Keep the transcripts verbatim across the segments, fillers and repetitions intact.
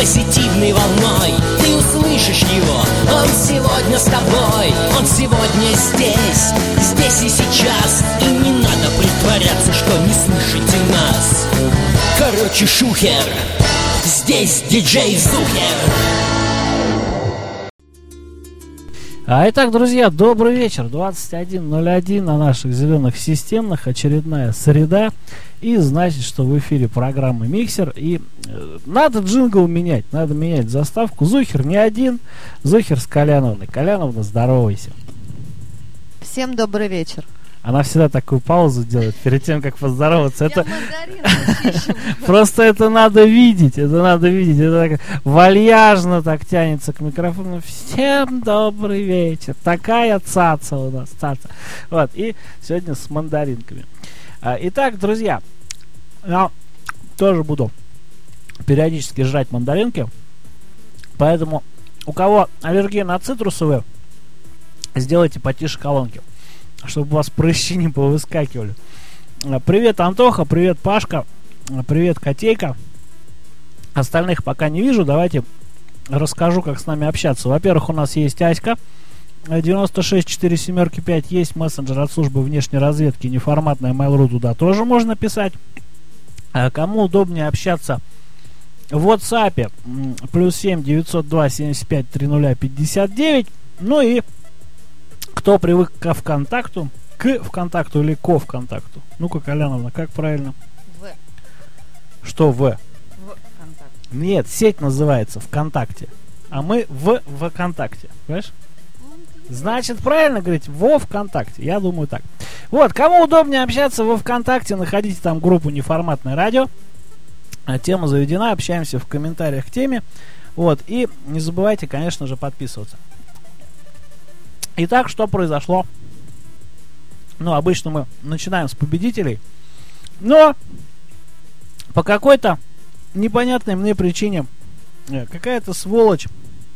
позитивной волной. Ты услышишь его, он сегодня с тобой. Он сегодня здесь, здесь и сейчас. И не надо притворяться, что не слышите нас. Короче, Шухер, здесь диджей Зухер. А итак, друзья, добрый вечер. двадцать один ноль один на наших зеленых системных. Очередная среда. И значит, что в эфире программа Миксер. И э, надо джингл менять. Надо менять заставку. Зухер не один. Зухер с Коляновной. Коляновна, здоровайся. Всем добрый вечер. Она всегда такую паузу делает перед тем, как поздороваться. Это просто это надо видеть, это надо видеть. Это так вальяжно так тянется к микрофону. Всем добрый вечер. Такая цаца у нас, цаца. Вот, и сегодня с мандаринками. Итак, друзья, я тоже буду периодически жрать мандаринки. Поэтому у кого аллергия на цитрусовые, сделайте потише колонки, чтобы у вас прыщи не повыскакивали. Привет, Антоха, привет, Пашка, привет, Котейка. Остальных пока не вижу, давайте расскажу, как с нами общаться. Во-первых, у нас есть Аська, девяносто шесть четыре семь пять, есть мессенджер от службы внешней разведки, неформатная Mail.ru, туда тоже можно писать. А кому удобнее общаться в WhatsApp, плюс семь девятьсот два семьдесят пять тридцать пятьдесят девять, ну и кто привык к ВКонтакту, к ВКонтакту или ко ВКонтакту? Ну-ка, Коляновна, как правильно? В. Что В? В ВКонтакте. Нет, сеть называется ВКонтакте, а мы в ВКонтакте, понимаешь? Значит, правильно говорить во ВКонтакте, я думаю так. Вот, кому удобнее общаться во ВКонтакте, находите там группу «Неформатное радио». Тема заведена, общаемся в комментариях к теме. Вот, и не забывайте, конечно же, подписываться. Итак, что произошло? Ну, обычно мы начинаем с победителей. Но по какой-то непонятной мне причине какая-то сволочь,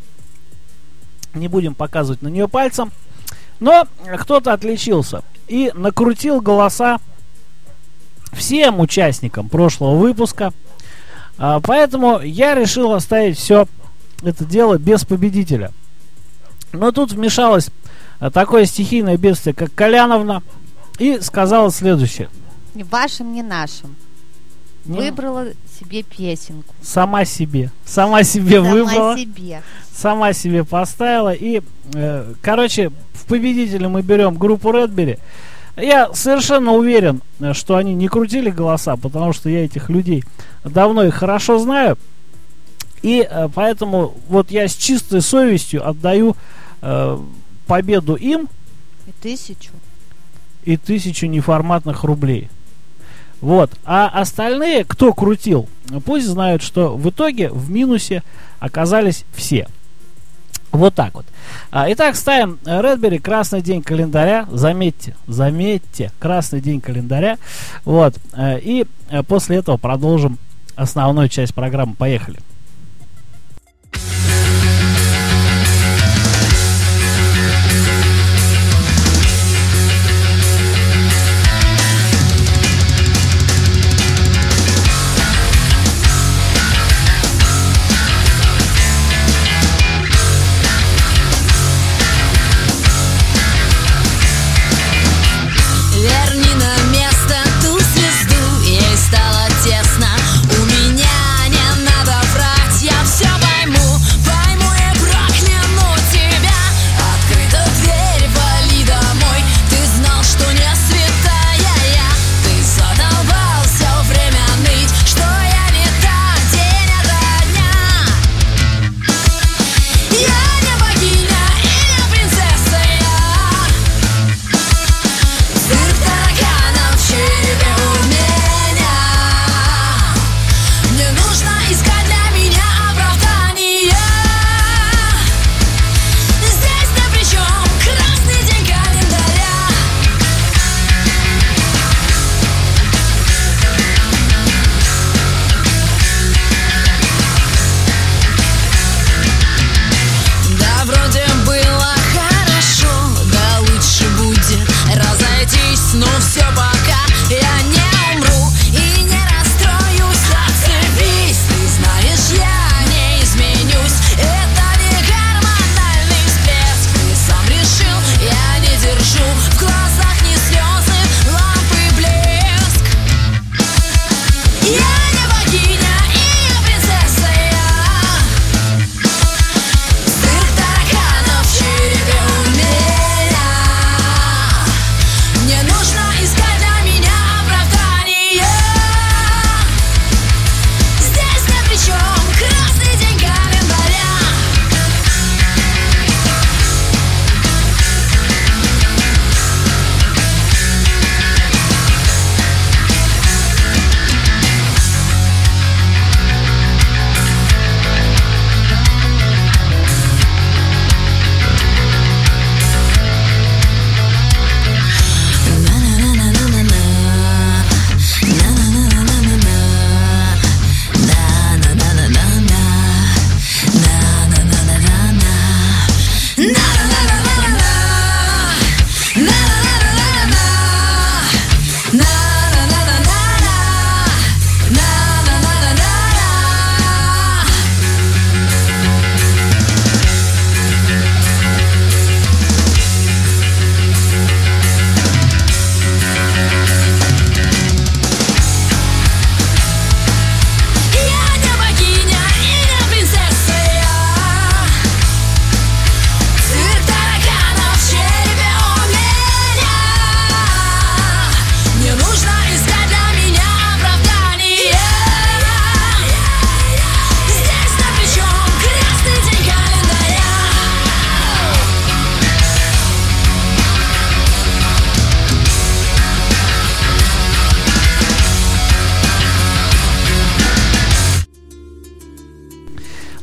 не будем показывать на нее пальцем, но кто-то отличился и накрутил голоса всем участникам прошлого выпуска. А, поэтому я решил оставить все это дело без победителя. Но тут вмешалась такое стихийное бедствие, как Коляновна, и сказала следующее. Ни вашим, ни нашим. Не... Выбрала себе песенку. Сама себе. Сама себе Сама выбрала. себе. Сама себе поставила. И, э, короче, в победителя мы берем группу Редбери. Я совершенно уверен, что они не крутили голоса, потому что я этих людей давно и хорошо знаю. И э, поэтому вот я с чистой совестью отдаю э, победу им. И тысячу. И тысячу неформатных рублей. Вот. А остальные, кто крутил, пусть знают, что в итоге в минусе оказались все. Вот так вот. А, итак, ставим Редбери, красный день календаря. Заметьте, заметьте, красный день календаря. Вот. И после этого продолжим основную часть программы. Поехали. Верни на место ту звезду, ей стало тесно. У меня не надо врать.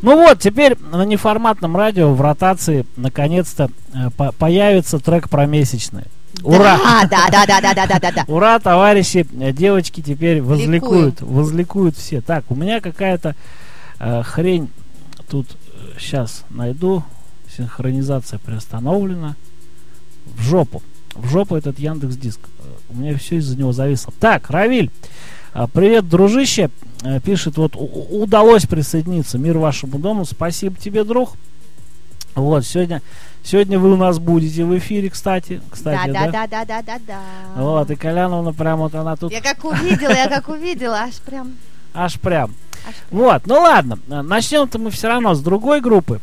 Ну вот, теперь на неформатном радио в ротации наконец-то э, по- появится трек про месячные. Ура! Да, да, да, да, да, да, да, да. Ура, товарищи, э, девочки теперь возликуют, возликуют все. Так, у меня какая-то э, хрень тут сейчас найду. Синхронизация приостановлена. В жопу. В жопу этот Яндекс.Диск. У меня все из-за него зависло. Так, Равиль, э, привет, дружище. Э, пишет, вот у- удалось присоединиться. Мир вашему дому. Спасибо тебе, друг. Вот, сегодня, сегодня вы у нас будете в эфире, кстати. кстати Да, да? да, да, да, да, да. Вот, и Коляновна прям вот она тут Я как увидела, я как увидела, аж прям. аж прям. Аж Вот, ну ладно, начнем-то мы все равно с другой группы,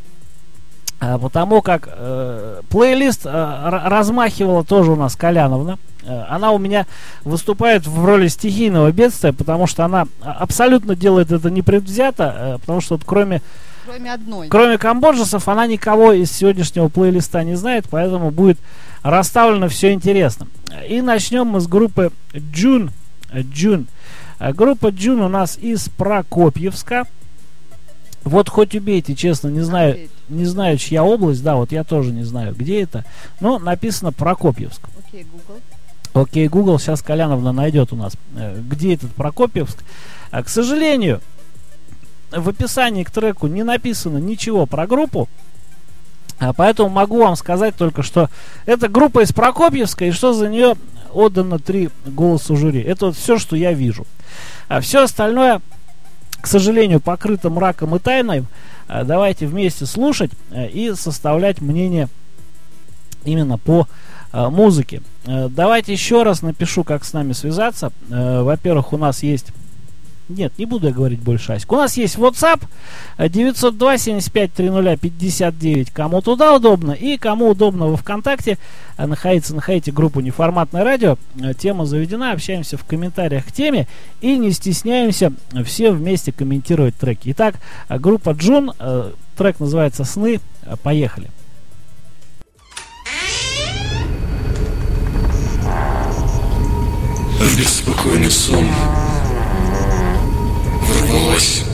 а, потому как э, плейлист э, р- размахивала тоже у нас Коляновна. Э, Она у меня выступает в роли стихийного бедствия, потому что она абсолютно делает это непредвзято, э, потому что вот кроме Кроме одной. Кроме камбоджесов, она никого из сегодняшнего плейлиста не знает, поэтому будет расставлено все интересно. И начнем мы с группы Джун. Джун. Группа Джун у нас из Прокопьевска. Вот хоть убейте, честно, не знаю, не знаю, чья область, да, вот я тоже не знаю, где это, но написано Прокопьевск. Окей, Google. Окей, Google, сейчас Коляновна найдет у нас, э, где этот Прокопьевск. А, к сожалению, в описании к треку не написано ничего про группу, а поэтому могу вам сказать только, что это группа из Прокопьевска, и что за нее отдано три голоса жюри. Это вот все, что я вижу. А все остальное, к сожалению, покрыто мраком и тайной. А давайте вместе слушать а, и составлять мнение именно по а, музыке. А, давайте еще раз напишу, как с нами связаться. А, во-первых, у нас есть... Нет, не буду я говорить больше, Аська. У нас есть WhatsApp девятьсот два семьдесят пять тридцать пятьдесят девять. Кому туда удобно. И кому удобно во ВКонтакте находиться, находите группу «Неформатное радио». Тема заведена. Общаемся в комментариях к теме. И не стесняемся все вместе комментировать треки. Итак, группа Джун. Трек называется «Сны». Поехали. Беспокойный сон ворвалась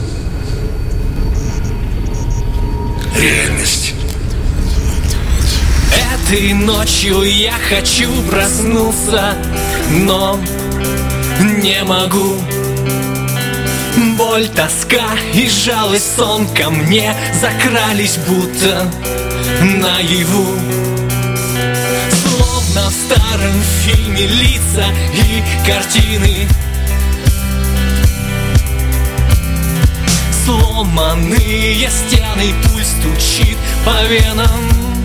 реальность. Этой ночью я хочу проснуться, но не могу. Боль, тоска и жалость, сон ко мне закрались будто наяву. Словно в старом фильме лица и картины, сломанные стены, пульс стучит по венам.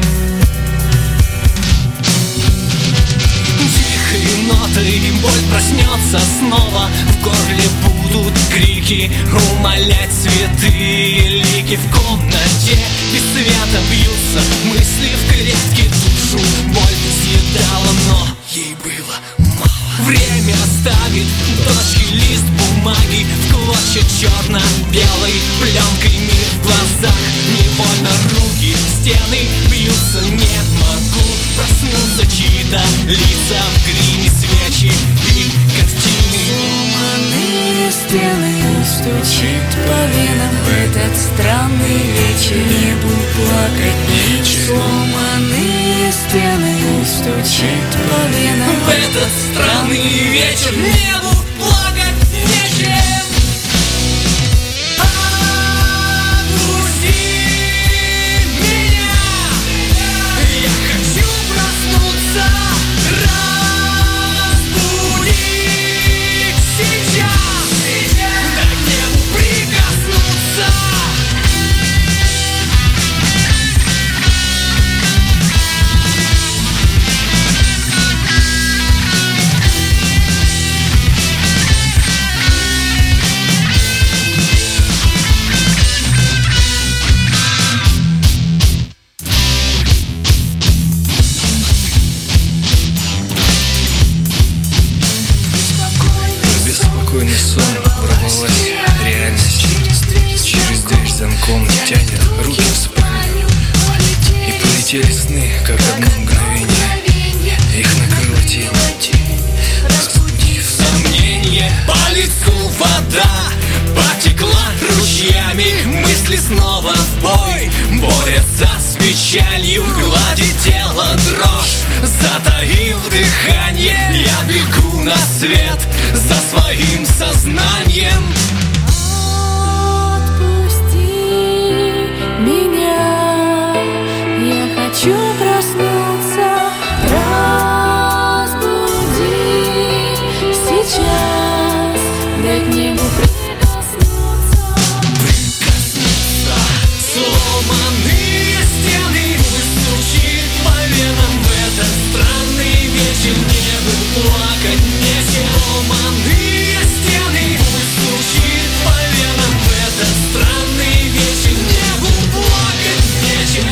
Тихой нотой боль проснется снова, в горле будут крики, умолять святые лики. В комнате без света бьются мысли в клетке, душу боль съедала, но ей было мало. Время ставит точки, лист бумаги в клочья черно-белой пленкой. Мир в глазах, невольно руки в стены бьются. Не могу проснуться, чьи-то лица в гриме, свечи и картины. Сломанные стены стучит по венам в этот странный вечер. Небу плакать нечего. Сломанные стены стучит по венам В этот странный вечер небу плакать нечем. Отпусти меня, я хочу проснуться, разбуди сейчас, дай к небу прикоснуться. Беспокойный сон ворвалась реальность. Через дверь замком тянет руки в спальню. И полетели сны, как одно мгновение. Их накрыла тень, разбудив Сомнение, по лицу вода потекла ручьями. Мысли снова в бой, борется с печалью, гладит тело дрожь, затаив дыхание. Я бегу на свет за своим сознанием. Отпусти меня, я хочу проснуться, разбуди сейчас, дай к небу прикоснуться. Прикоснуться. Сломанные стены, пусть стучит по венам в этот странный вечер. Небу плакать нечем. Сломанные стены, пусть стучит по венам в этот странный вечер. Небу плакать нечем.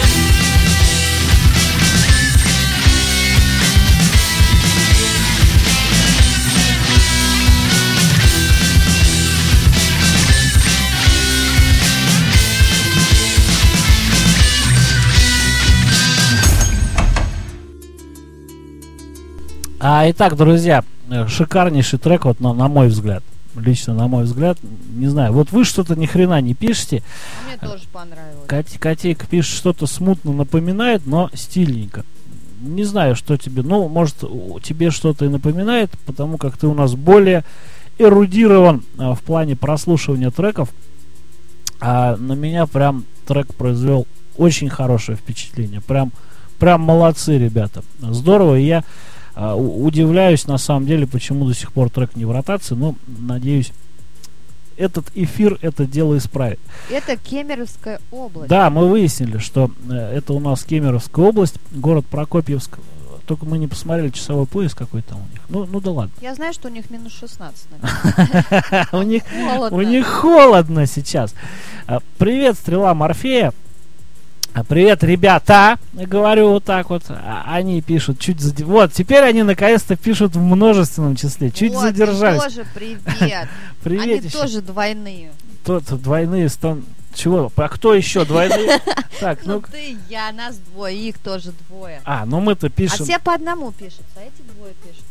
А, итак, друзья, э, шикарнейший трек, вот на, на мой взгляд. Лично на мой взгляд, не знаю, вот вы что-то ни хрена не пишете. Мне тоже понравилось. Кат- Котейка пишет, что-то смутно напоминает, но стильненько. Не знаю, что тебе, ну, может, у- тебе что-то и напоминает, потому как ты у нас более эрудирован а, в плане прослушивания треков. А на меня прям трек произвел очень хорошее впечатление. Прям, прям молодцы, ребята. Здорово, и я а, у- удивляюсь, на самом деле, почему до сих пор трек не в ротации, но, надеюсь, этот эфир это дело исправит. Это Кемеровская область. Да, мы выяснили, что э, это у нас Кемеровская область, город Прокопьевск. Только мы не посмотрели часовой пояс какой там у них. Ну, ну да ладно. Я знаю, что у них минус шестнадцать. наверное. У них Холодно. у них холодно сейчас. А, Привет, Стрела Морфея. А, Привет, ребята. Я говорю вот так вот. А, Они пишут чуть зади- Вот, теперь они наконец-то пишут в множественном числе. Чуть Вот, задержались. им тоже привет. Привет. Они еще. тоже двойные. Тот двойные стан. Чего? А кто еще двойные? Так, Ну ну. ты, я, нас двое, их тоже двое. А, ну мы-то А пишем. все по одному пишутся, а эти двое пишут.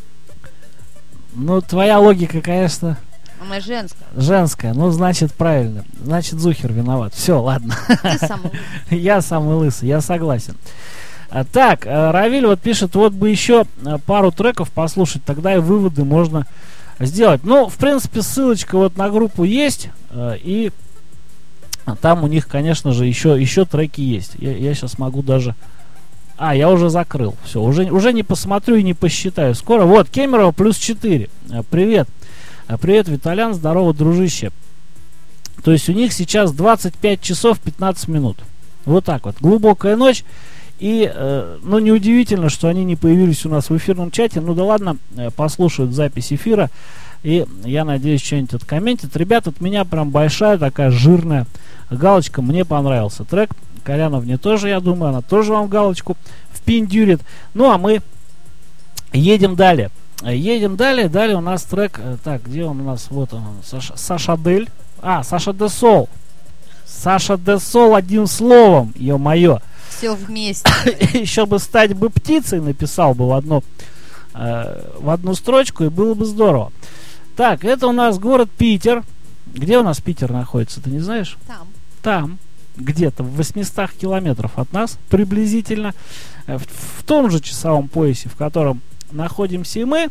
Ну, твоя логика, конечно, А мы женская. женская. Ну, значит, правильно. Значит, Зухер виноват. Все, ладно. Ты самый лучший. Я самый лысый, я согласен. А, так, а, Равиль вот пишет, вот бы еще а, пару треков послушать, тогда и выводы можно сделать. Ну, в принципе, ссылочка вот на группу есть, а, и там у них, конечно же, еще, еще треки есть. Я, я сейчас могу даже... А, я уже закрыл. Все, уже, уже не посмотрю и не посчитаю. Скоро. Вот, Кемерово плюс четыре. А, привет. А, привет, Виталян. Здорово, дружище. То есть у них сейчас двадцать пять часов пятнадцать минут. Вот так вот. Глубокая ночь. И, э, ну, неудивительно, что они не появились у нас в эфирном чате. Ну да ладно, э, послушают запись эфира. И я надеюсь, что-нибудь откомментят. Ребят, от меня прям большая такая жирная галочка. Мне понравился трек. Коляна мне тоже, я думаю, она тоже вам галочку впендюрит. Ну, а мы едем далее. Едем далее. Далее у нас трек... э, Так, где он у нас? Вот он. Саша, Саша Дель. А, Саша Де Сол. Саша Де Сол одним словом. Ё-моё. Все вместе. Еще бы стать бы птицей, написал бы в одну, э, в одну строчку, и было бы здорово. Так, это у нас город Питер. Где у нас Питер находится, ты не знаешь? Там. Там, где-то в восьмистах километров от нас, приблизительно, э, в, в том же часовом поясе, в котором находимся и мы.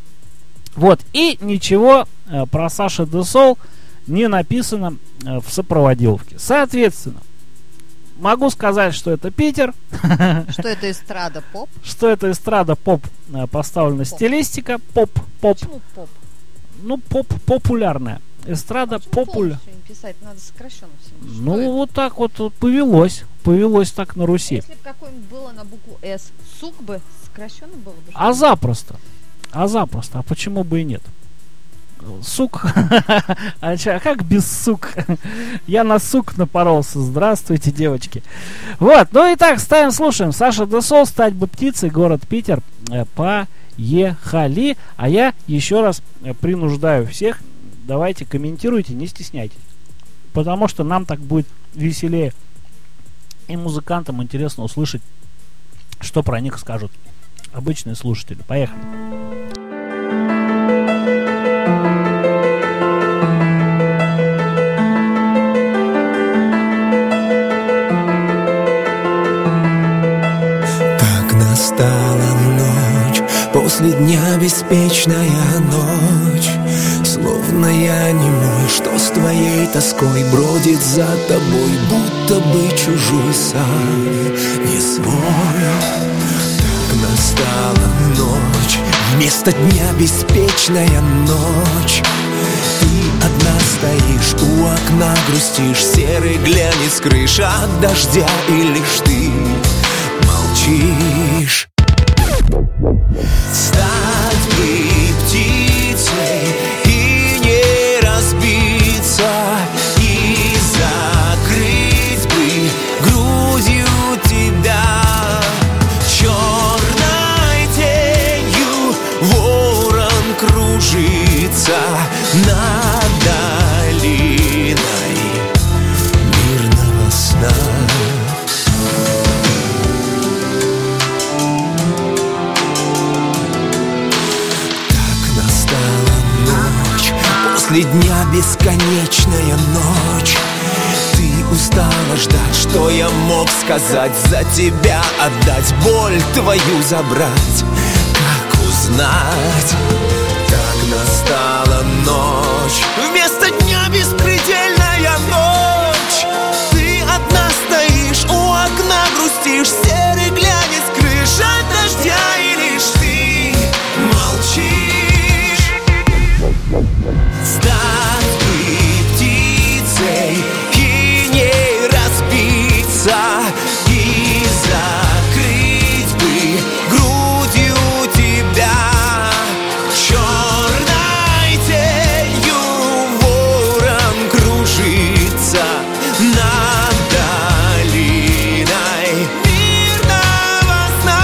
Вот, и ничего э, про Саша Де Сол не написано э, в сопроводиловке. Соответственно, могу сказать, что это Питер, Что это эстрада поп? что это эстрада поп, э, поставлена Поп. стилистика, поп, поп, Почему поп? ну поп популярная, эстрада Почему популярная. полностью не писать? Надо сокращенно всем. Что Ну это? вот так вот, вот повелось, повелось так на Руси. Если бы какое-нибудь было на букву С, сук бы сокращенно было бы. А запросто, а запросто, а почему бы и нет? Сук, а чё, а как без сук? Я на сук напоролся. Здравствуйте, девочки. Вот, ну и так, ставим, слушаем. Саша Де Сол, стать бы птицей, город Питер. Э, Поехали. А я еще раз э, принуждаю всех, давайте комментируйте, не стесняйтесь. Потому что нам так будет веселее. И музыкантам интересно услышать, что про них скажут обычные слушатели. Поехали. После дня беспечная ночь, словно я немой, что с твоей тоской бродит за тобой, будто бы чужой сам, не свой. Так настала ночь, вместо дня беспечная ночь. Ты одна стоишь у окна, грустишь, серый глянец крыш от дождя, и лишь ты молчишь. Стать бы птицей и не разбиться, и закрыть бы грудью тебя. Черной тенью ворон кружится над долиной мирного сна. После дня бесконечная ночь. Ты устала ждать, что я мог сказать, за тебя отдать, боль твою забрать. Как узнать? Так настала ночь, вместо дня беспредельная ночь. Ты одна стоишь у окна, грустишь, серый глянец крыш от дождя, и лишь ты молчишь. Стать бы птицей и не разбиться, и закрыть бы грудью тебя. Черной тенью ворон кружится над долиной мирного сна.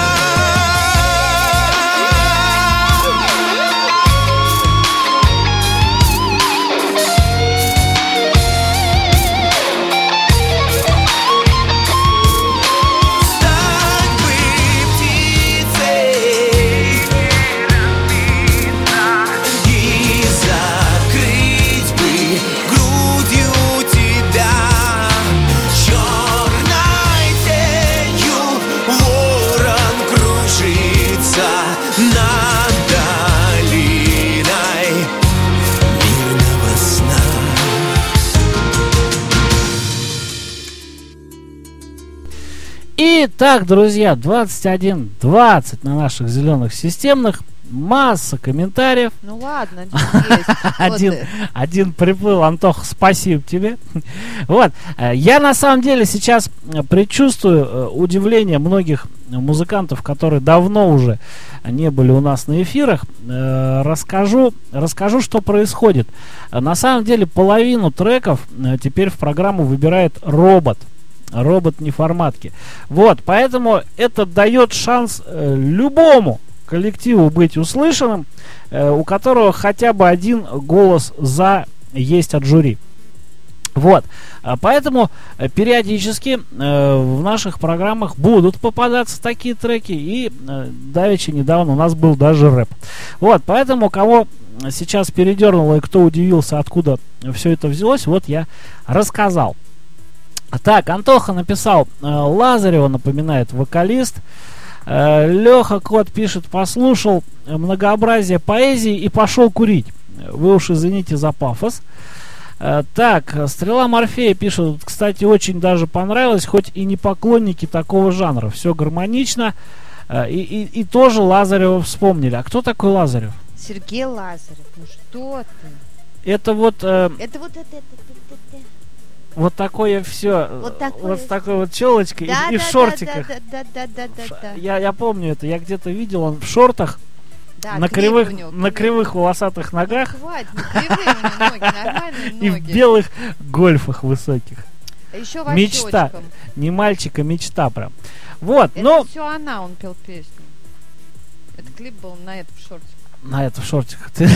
Итак, друзья, двадцать один двадцать на наших зеленых системных. Масса комментариев. Ну ладно, один есть. Один, Вот, э, один приплыл. Антох, спасибо тебе. Вот. э, Я на самом деле сейчас э, предчувствую э, удивление многих музыкантов, которые давно уже не были у нас на эфирах. Э, Расскажу, расскажу, что происходит. Э, На самом деле половину треков э, теперь в программу выбирает робот. Робот неформатки. Вот, поэтому это дает шанс э, любому коллективу быть услышанным, э, у которого хотя бы один голос за есть от жюри. Вот, а поэтому э, периодически э, в наших программах будут попадаться такие треки, и э, давеча недавно у нас был даже рэп. Вот, поэтому кого сейчас передернуло и кто удивился, откуда все это взялось, вот я рассказал. Так, Антоха написал, э, Лазарева напоминает вокалист. э, Леха Кот пишет, послушал многообразие поэзии и пошел курить. Вы уж извините за пафос. э, Так, Стрела Морфея пишет, кстати, очень даже понравилось, хоть и не поклонники такого жанра. Все гармонично. э, и, и, и тоже Лазарева вспомнили. А кто такой Лазарев? Сергей Лазарев, ну что ты? Это вот... э, Это вот это, это, это, это. Вот такое все, Вот такое вот с такой вот челочкой Да, и, и да, в шортиках. Да, да, да, да, да, да, да. Я, я помню это, я где-то видел, он в шортах, Да, на, клип кривых, у него, на клип. кривых волосатых ногах Ну, хватит, ну, кривые у него ноги, нормальные и в ноги. белых гольфах высоких. А еще Мечта. вощёчком. Не мальчика, мечта прям. Вот, Это ну, все она, он пел песню. Это клип был на это в шорте. на это в шортиках. Ты-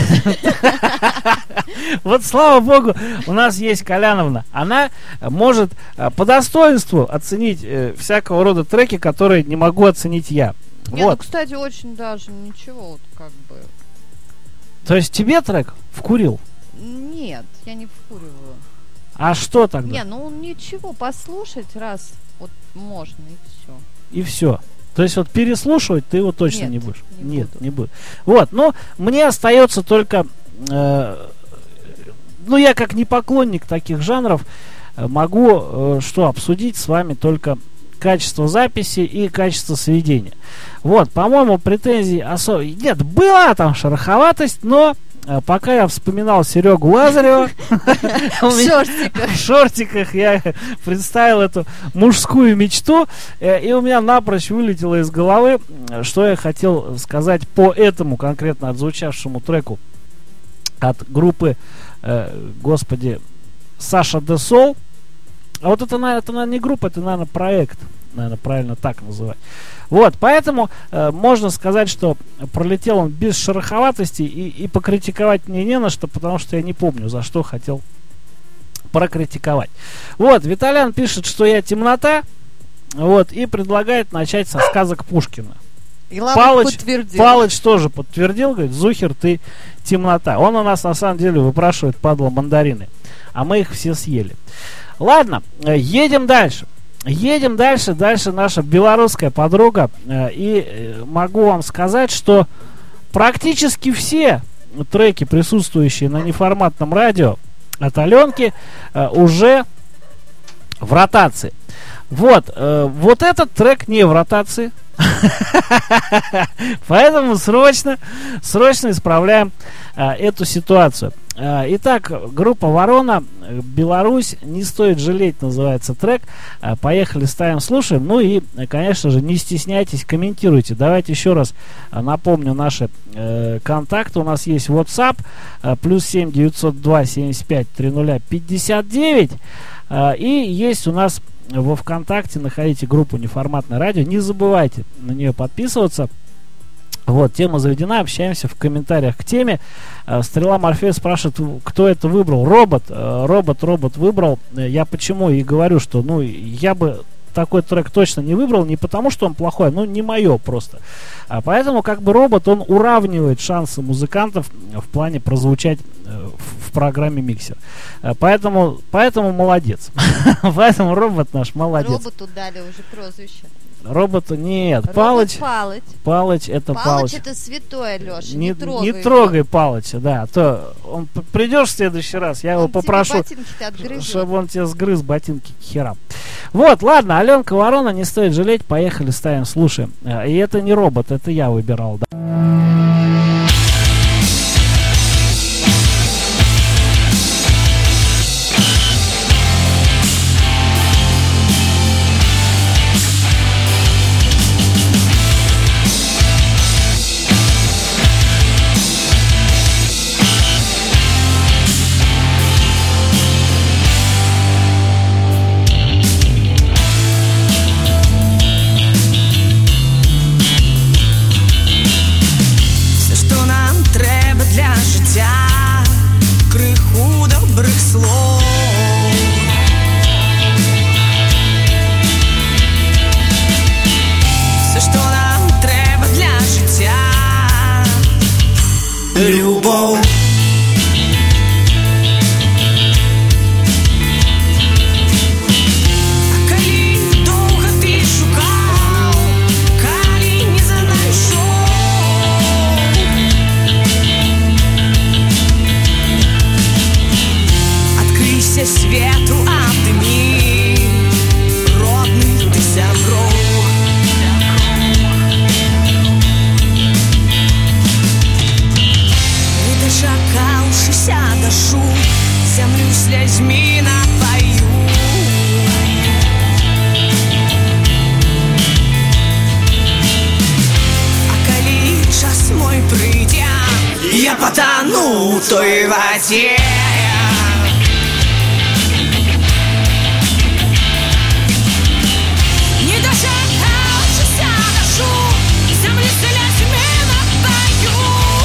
Вот слава богу, у нас есть Коляновна. Она может э, по достоинству оценить э, всякого рода треки, которые не могу оценить я. Не, ну, Вот. кстати, очень даже ничего, вот как бы. То есть тебе трек вкурил? Нет, я не вкуриваю. А что тогда? Не, ну ничего, послушать раз вот можно и все. И все. То есть вот переслушивать ты его точно Нет, не будешь. не Нет, буду. не буду. Вот, ну, мне остается только... э, ну, я как не поклонник таких жанров, э, могу э, что обсудить с вами только качество записи и качество сведения. Вот, по-моему, претензий особо... Нет, была там шероховатость, но э, пока я вспоминал Серегу Лазарева, В шортиках. в шортиках я представил эту мужскую мечту, э, и у меня напрочь вылетело из головы, э, что я хотел сказать по этому конкретно отзвучавшему треку от группы, э, господи, Саша де Сол. А вот это, наверное, это, наверное, не группа, это, наверное, проект. Наверное, правильно так называть. Вот, поэтому э, можно сказать, что пролетел он без шероховатости, и, и покритиковать мне не на что, потому что я не помню, за что хотел прокритиковать. Вот, Виталян пишет, что я темнота, вот, и предлагает начать со сказок Пушкина. И Лаврик Палыч, подтвердил. Палыч тоже подтвердил, говорит, Зухер, ты темнота. Он у нас на самом деле выпрашивает, падла, мандарины, а мы их все съели. Ладно, э, едем дальше. Едем дальше, дальше наша белорусская подруга. Э, и э, могу вам сказать, что практически все треки, присутствующие на неформатном радио от Аленки, э, уже в ротации. Вот, э, вот этот трек не в ротации. Поэтому срочно, срочно исправляем э, эту ситуацию. Э, итак, группа Ворона, Беларусь, не стоит жалеть, называется трек. Э, поехали, ставим, слушаем. Ну и, конечно же, не стесняйтесь, комментируйте. Давайте еще раз э, напомню наши э, контакты. У нас есть WhatsApp, э, плюс семь девятьсот два семьдесят пять тридцать пятьдесят девять. Э, и есть у нас во ВКонтакте, находите группу Неформатное радио. Не забывайте на нее подписываться. Вот, тема заведена, общаемся в комментариях к теме. Э, Стрела Морфея спрашивает, кто это выбрал. Робот, э, робот, робот выбрал. Э, Я почему и говорю, что, ну, я бы такой трек точно не выбрал, не потому что он плохой, ну, не мое просто. А поэтому, как бы, робот, он уравнивает шансы музыкантов в плане прозвучать э, в, в программе Миксер. Э, поэтому, поэтому молодец. Поэтому робот наш молодец. Роботу дали уже прозвище. Роботу нет. Робот Палыч, Палыч. Палыч это Палыч Палыч. это святой, Леша. Не, Не, трогай. не его. трогай Палыча, да. А то он п- придешь в следующий раз, я его Он тебе попрошу, ботинки-то отгрызет. чтобы он тебе сгрыз ботинки к херам. Вот, ладно, Аленка Ворона, не стоит жалеть, поехали, ставим, слушаем. А, И это не робот, это я выбирал, да. Все, що нам треба для життя, криху добрих слов. Все, що нам треба для життя, любов. А коли довго ти шукав, коли не знайшов, открийся свету, обними родных ты сябров. Не дочакавшися дышу, землю слезьми напою. А коли час мой прийде, я потону в той воде. Не дочакавшися дышу, землю слезьми напою.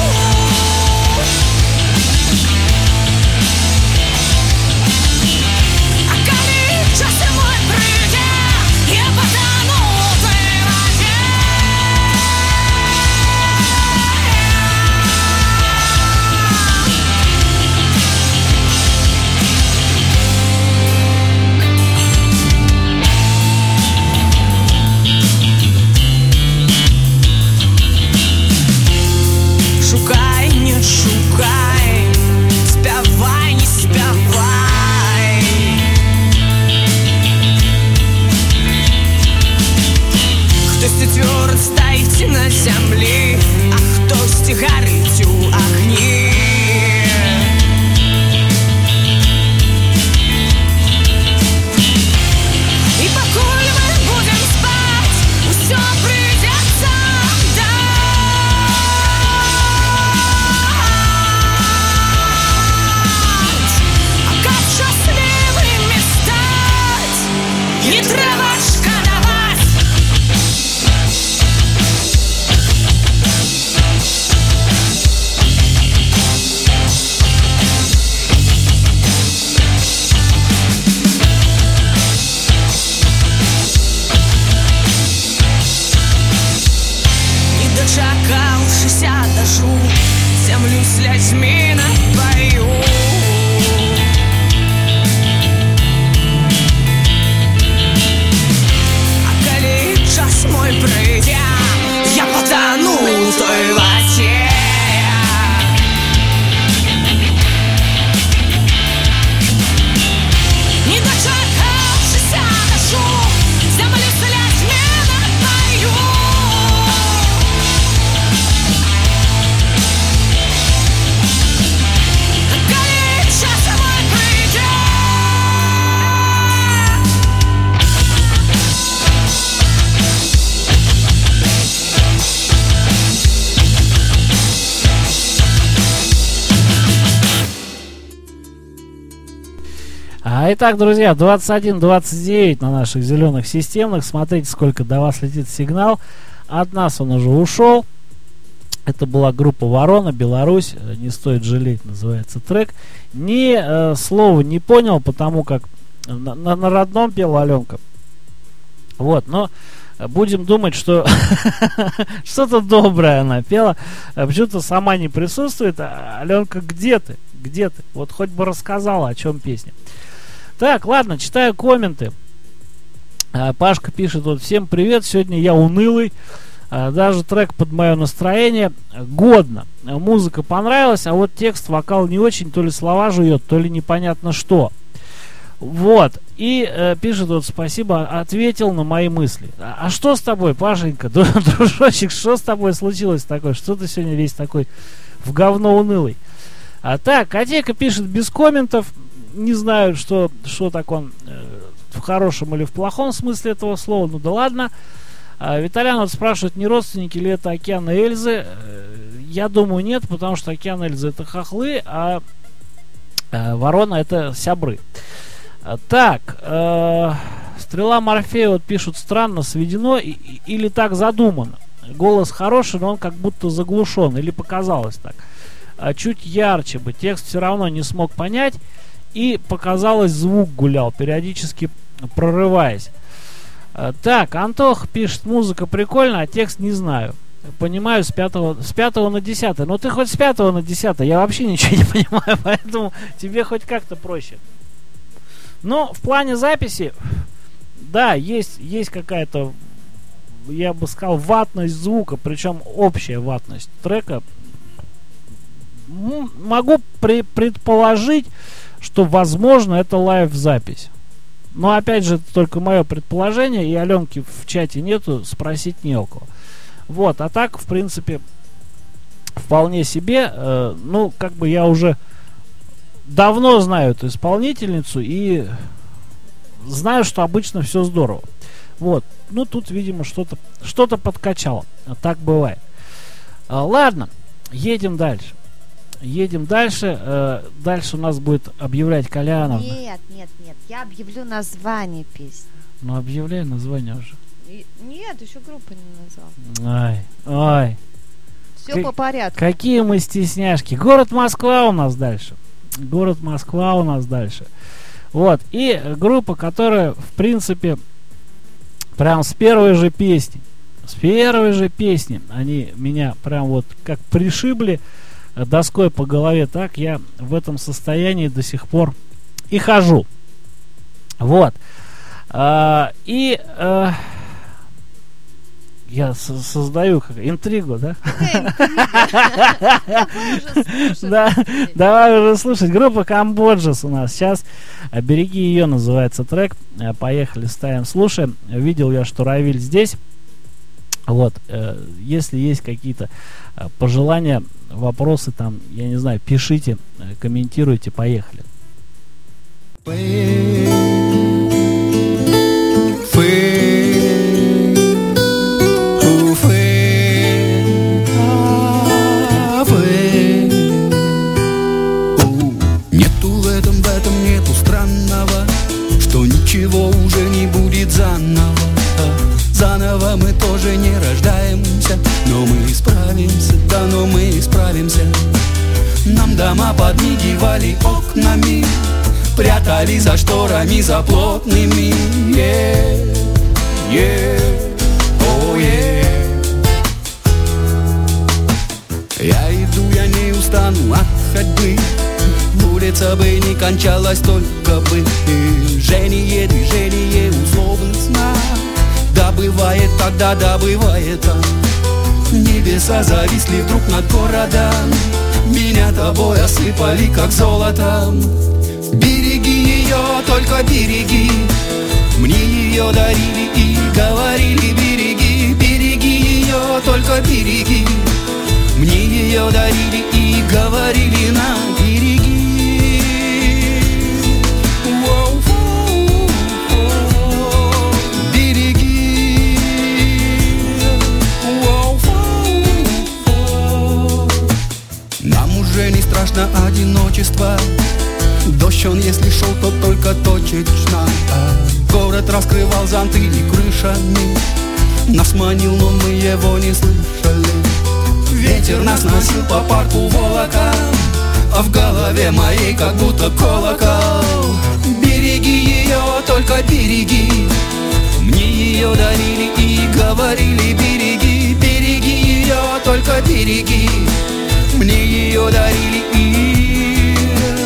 А коли час мой прийде, я потону в той воде. не треба шкадаваць. Не дачакаўшыся дажу, зямлю слязьмі напаю. А калі час мой прыйдзе, я потану ў той вадзе. Не дачакаўшыся дажу, зямлю слязьмі напаю. А итак, друзья, двадцать один двадцать девять на наших зеленых системных. Смотрите, сколько до вас летит сигнал. От нас он уже ушел. Это была группа Ворона, Беларусь. Не стоит жалеть, называется трек. Ни э, слова не понял, потому как на, на, на родном пела Аленка. Вот, но будем думать, что что-то доброе она пела. Почему-то сама не присутствует. Аленка, где ты? Где ты? Вот хоть бы рассказала, о чем песня. Так, ладно, читаю комменты. Пашка пишет: вот, всем привет, сегодня я унылый. Даже трек под мое настроение годно. Музыка понравилась, а вот текст, вокал не очень, то ли слова жует, то ли непонятно что. Вот. И э, пишет: вот, спасибо, ответил на мои мысли. А, а что с тобой, Пашенька, дружочек, что с тобой случилось такое? Что ты сегодня весь такой в говно унылый? А так, Котейка пишет без комментов. Не знаю, что, что так он э, в хорошем или в плохом смысле этого слова. Ну да ладно. А Виталиан вот спрашивает, не родственники ли это Океана и Эльзы. Э, я думаю, нет, потому что Океан и Эльза это хохлы, а э, Ворона это сябры. А, так, э, Стрела Морфея вот пишут: странно сведено и, и, или так задумано. Голос хороший, но он как будто заглушен. Или показалось так. А чуть ярче бы. Текст все равно не смог понять. И показалось, звук гулял, периодически прорываясь. А, так, Антох пишет: музыка прикольная, а текст не знаю. Понимаю с пятого, с пятого на десятое. Но ты хоть с пятого на десятое, я вообще ничего не понимаю, поэтому тебе хоть как-то проще. Но в плане записи, да, есть, есть какая-то, я бы сказал, ватность звука, причем общая ватность трека. М- могу при- предположить, что, возможно, это лайв-запись. Но, опять же, это только мое предположение, и Аленки в чате нету, спросить не у кого. Вот, а так, в принципе, вполне себе, э, ну, как бы я уже давно знаю эту исполнительницу и знаю, что обычно все здорово. Вот, ну, тут, видимо, что-то, что-то подкачало. Так бывает. А, ладно, едем дальше. Едем дальше. Э, дальше у нас будет объявлять Коляновна. Нет, нет, нет. Я объявлю название песни. Ну, объявляй название уже. И- Нет, еще группы не назвал. Ай, ай. Все Как- по порядку. Какие мы стесняшки. Город Москва у нас дальше. Город Москва у нас дальше. Вот. И группа, которая, в принципе, прям с первой же песни, с первой же песни они меня прям вот как пришибли доской по голове, так я в этом состоянии до сих пор и хожу. Вот. А, и а, я со- создаю как интригу, да? Да, давай уже слушать. Группа Камбоджас у нас сейчас. «Береги ее» называется трек. Э, Поехали, ставим, слушаем. Видел я, что Равиль здесь. Вот, э, если есть какие-то э, пожелания, вопросы там, я не знаю, пишите, э, комментируйте, поехали. Нету в этом, в этом нету странного, что ничего уже не будет заново. Заново мы тоже не рождаемся, но мы исправимся, да, но мы исправимся. Нам дома подмигивали окнами, прятали за шторами, за плотными. Yeah, yeah, oh yeah. Я иду, я не устану от ходьбы, улица бы не кончалась только бы. Движение, движение условных знак. Да бывает тогда, да бывает так. Небеса зависли вдруг над городом, меня тобой осыпали как золотом. Береги ее, только береги. Мне ее дарили и говорили: береги, береги ее, только береги. Мне ее дарили и говорили: на береги. Уже не страшно одиночество. Дождь он, если шел, то только точечно. Город раскрывал зонты и крышами, нас манил, но мы его не слышали. Ветер нас носил по парку волоком, а в голове моей как будто колокол. Береги ее, только береги. Мне ее дарили и говорили: береги, береги ее, только береги. Мне ее дарили и...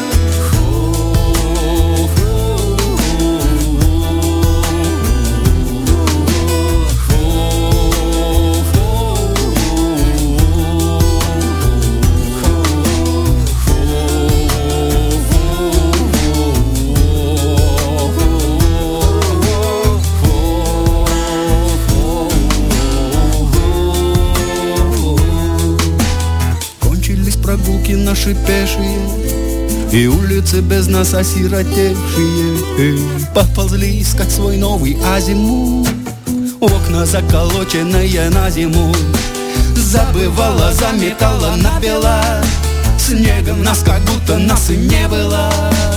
Прогулки наши пешие, и улицы без нас осиротевшие. Поползли искать свой новый азимут, окна заколоченные на зиму. Забывала, заметала, набила снегом нас, как будто нас и не было.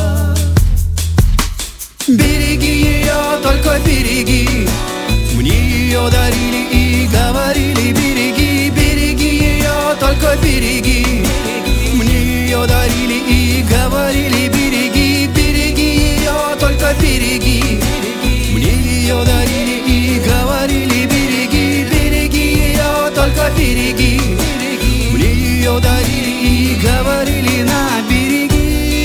Береги ее, только береги. Мне ее дарили и говорили: береги, береги ее, только береги. Мне ее дарили и говорили: береги, береги ее, только береги. Мне ее дарили и говорили: береги, береги ее, только береги. Мне ее дарили и говорили: на береги.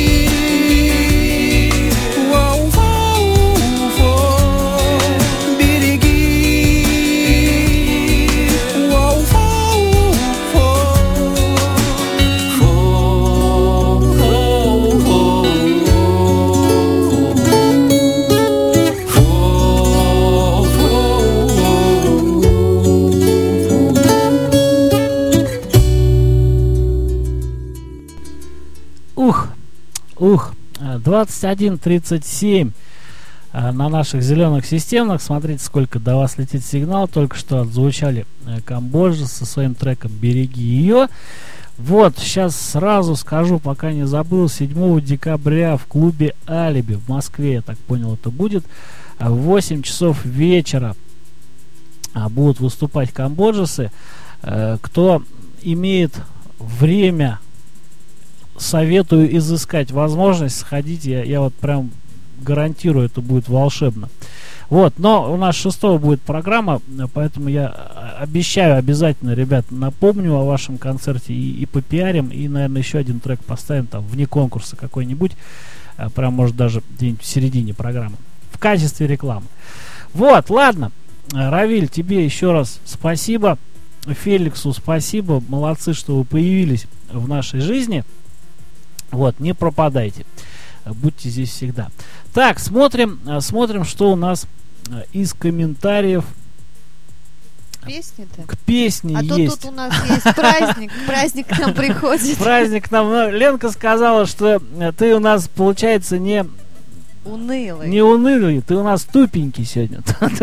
Ух, двадцать один тридцать семь на наших зеленых системах. Смотрите, сколько до вас летит сигнал. Только что отзвучали Камбоджа со своим треком «Береги ее». Вот, сейчас сразу скажу, пока не забыл, седьмого декабря в клубе «Алиби» в Москве, я так понял, это будет, в восемь часов вечера будут выступать камбоджцы. Кто имеет время, советую изыскать возможность сходить. Я, я вот прям гарантирую, это будет волшебно. Вот, но у нас шестого будет программа, поэтому я обещаю обязательно, ребят, напомню о вашем концерте и, и попиарим, и, наверное, еще один трек поставим там вне конкурса какой-нибудь, прям, может, даже где-нибудь в середине программы, в качестве рекламы. Вот, ладно, Равиль, тебе еще раз спасибо, Феликсу спасибо, молодцы, что вы появились в нашей жизни. Вот, не пропадайте. Будьте здесь всегда. Так, смотрим, смотрим, что у нас из комментариев Песни-то? к песне а есть. то тут у нас есть праздник. Праздник к нам приходит. Праздник к нам. Ну, Ленка сказала, что ты у нас, получается, не... Унылый. Не унылый, ты у нас тупенький сегодня.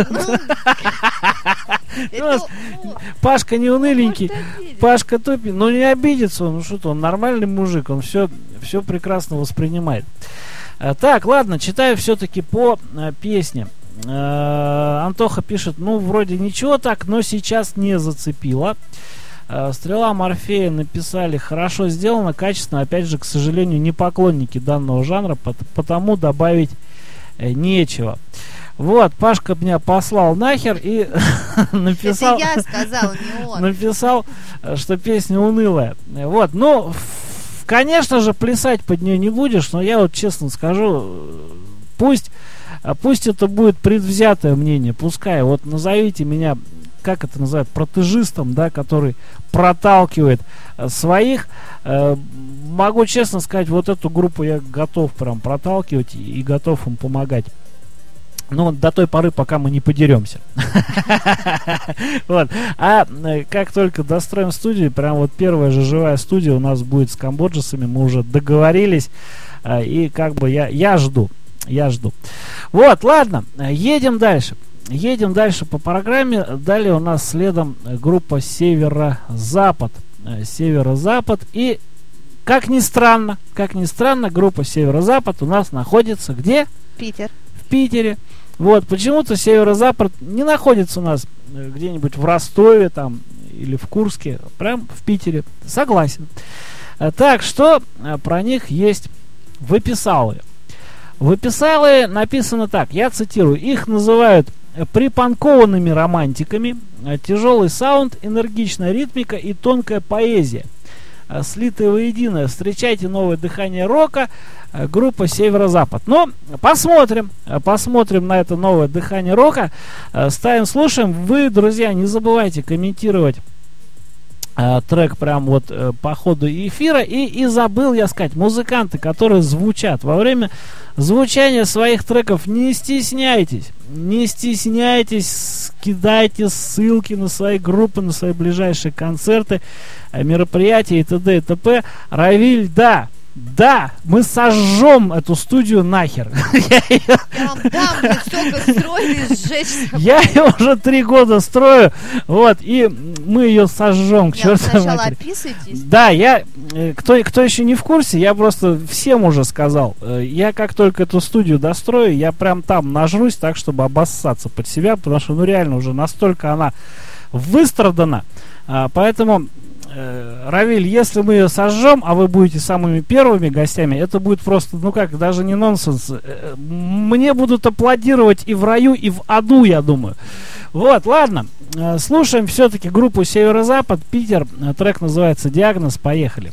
Пашка не уныленький, Пашка тупенький. Ну не обидится он, ну что-то, он нормальный мужик, он все, все прекрасно воспринимает. Так, ладно, читаю все-таки по песне. э, Антоха пишет, ну, вроде ничего так, но сейчас не зацепило. э, Стрела Морфея написали хорошо сделано, качественно. Опять же, к сожалению, не поклонники данного жанра, потому добавить э, нечего. Вот, Пашка меня послал нахер и написал... Это я сказал, не он. Написал, что песня унылая. Вот, ну, конечно же, плясать под нее не будешь, но я вот честно скажу, пусть, пусть это будет предвзятое мнение, пускай, вот назовите меня, как это называют, протежистом, да, который проталкивает своих. Э, могу честно сказать, вот эту группу я готов прям проталкивать и, и готов им помогать. Ну, до той поры, пока мы не подеремся. Вот. А как только достроим студию, прям вот первая же живая студия у нас будет с камбоджесами, мы уже договорились, и как бы я, я жду, я жду. Вот, ладно, едем дальше. Едем дальше по программе. Далее у нас следом группа Северо-Запад. Северо-Запад. И, как ни странно, как ни странно, группа Северо-Запад у нас находится где? Питер. В Питере. Вот, почему-то Северо-Запад не находится у нас где-нибудь в Ростове там или в Курске, прям в Питере. Согласен. Так, что про них есть в описале? В описале написано так, я цитирую: их называют припанкованными романтиками, тяжелый саунд, энергичная ритмика и тонкая поэзия, слитые воедино. Встречайте новое дыхание рока, группа Северо-Запад. Но посмотрим, посмотрим на это новое дыхание рока. Ставим, слушаем. Вы, друзья, не забывайте комментировать э, трек прям вот э, по ходу эфира. И, и забыл я сказать, музыканты, которые звучат во время звучания своих треков, не стесняйтесь, не стесняйтесь, скидайте ссылки на свои группы, на свои ближайшие концерты, мероприятия и т.д. и т.п. Равиль, да, да, мы сожжем эту студию нахер. Я вам дам, вы столько строили, сжечь. Я ее уже три года строю, вот, и мы ее сожжем к чертовой сначала матери. описывайтесь. Да, я, кто, кто еще не в курсе, я просто всем уже сказал, я как только эту студию дострою, я прям там нажрусь так, чтобы обоссаться под себя, потому что, ну, реально уже настолько она выстрадана, поэтому... Равиль, если мы ее сожжем, а вы будете самыми первыми гостями, это будет просто, ну как, даже не нонсенс. Мне будут аплодировать и в раю, и в аду, я думаю. Вот, ладно. Слушаем все-таки группу Северо-Запад, Питер. Трек называется «Диагноз». Поехали.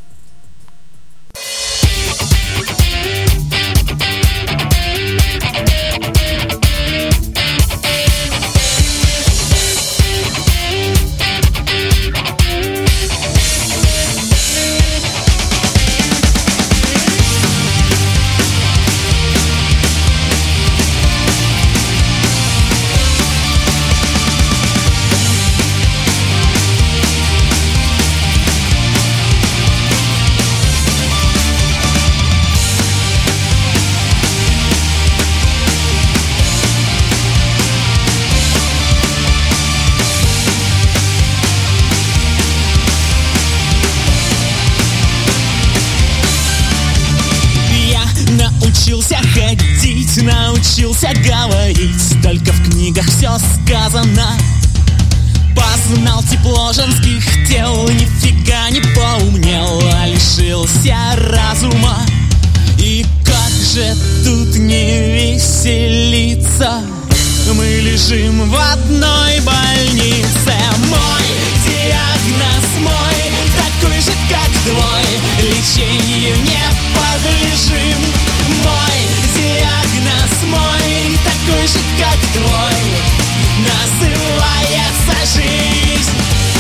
Ходить, научился говорить, только в книгах все сказано. Познал тепло женских тел, нифига не поумнел, а лишился разума. И как же тут не веселиться, мы лежим в одной больнице. Мой диагноз мой, такой же как твой, лечению не подлежим. Мой диагноз мой, такой же как твой, называется жизнь.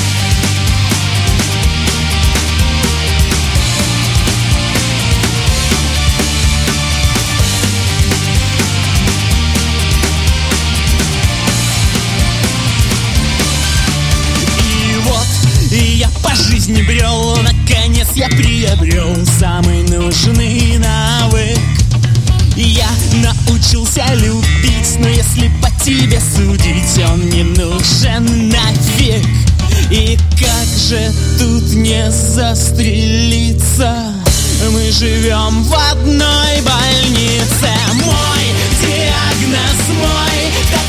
И вот я по жизни брел, наконец я приобрел самый нужный навык. Я научился любить, но если по тебе судить, он не нужен нафиг. И как же тут не застрелиться, мы живем в одной больнице. Мой диагноз мой,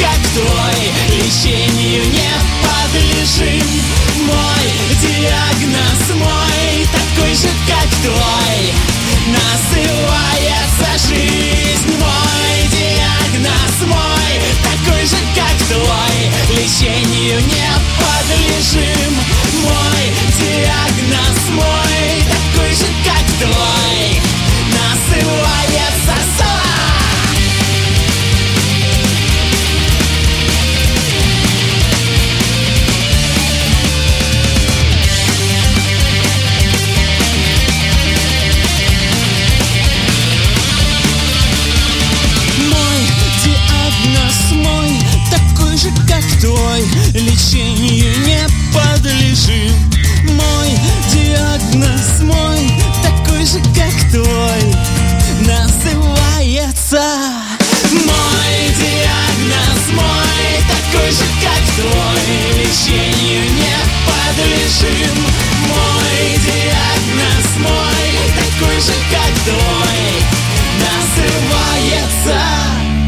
как твой, лечению не подлежим. Мой диагноз мой, такой же, как твой, называется жизнь. Мой диагноз мой, такой же, как твой, лечению не подлежим. Мой диагноз мой, такой же, как твой, называется сон. Твой, лечению не подлежим. Мой диагноз мой, такой же, как твой, называется. Мой диагноз мой, такой же, как твой, лечению не подлежим. Мой диагноз мой, такой же, как твой, называется.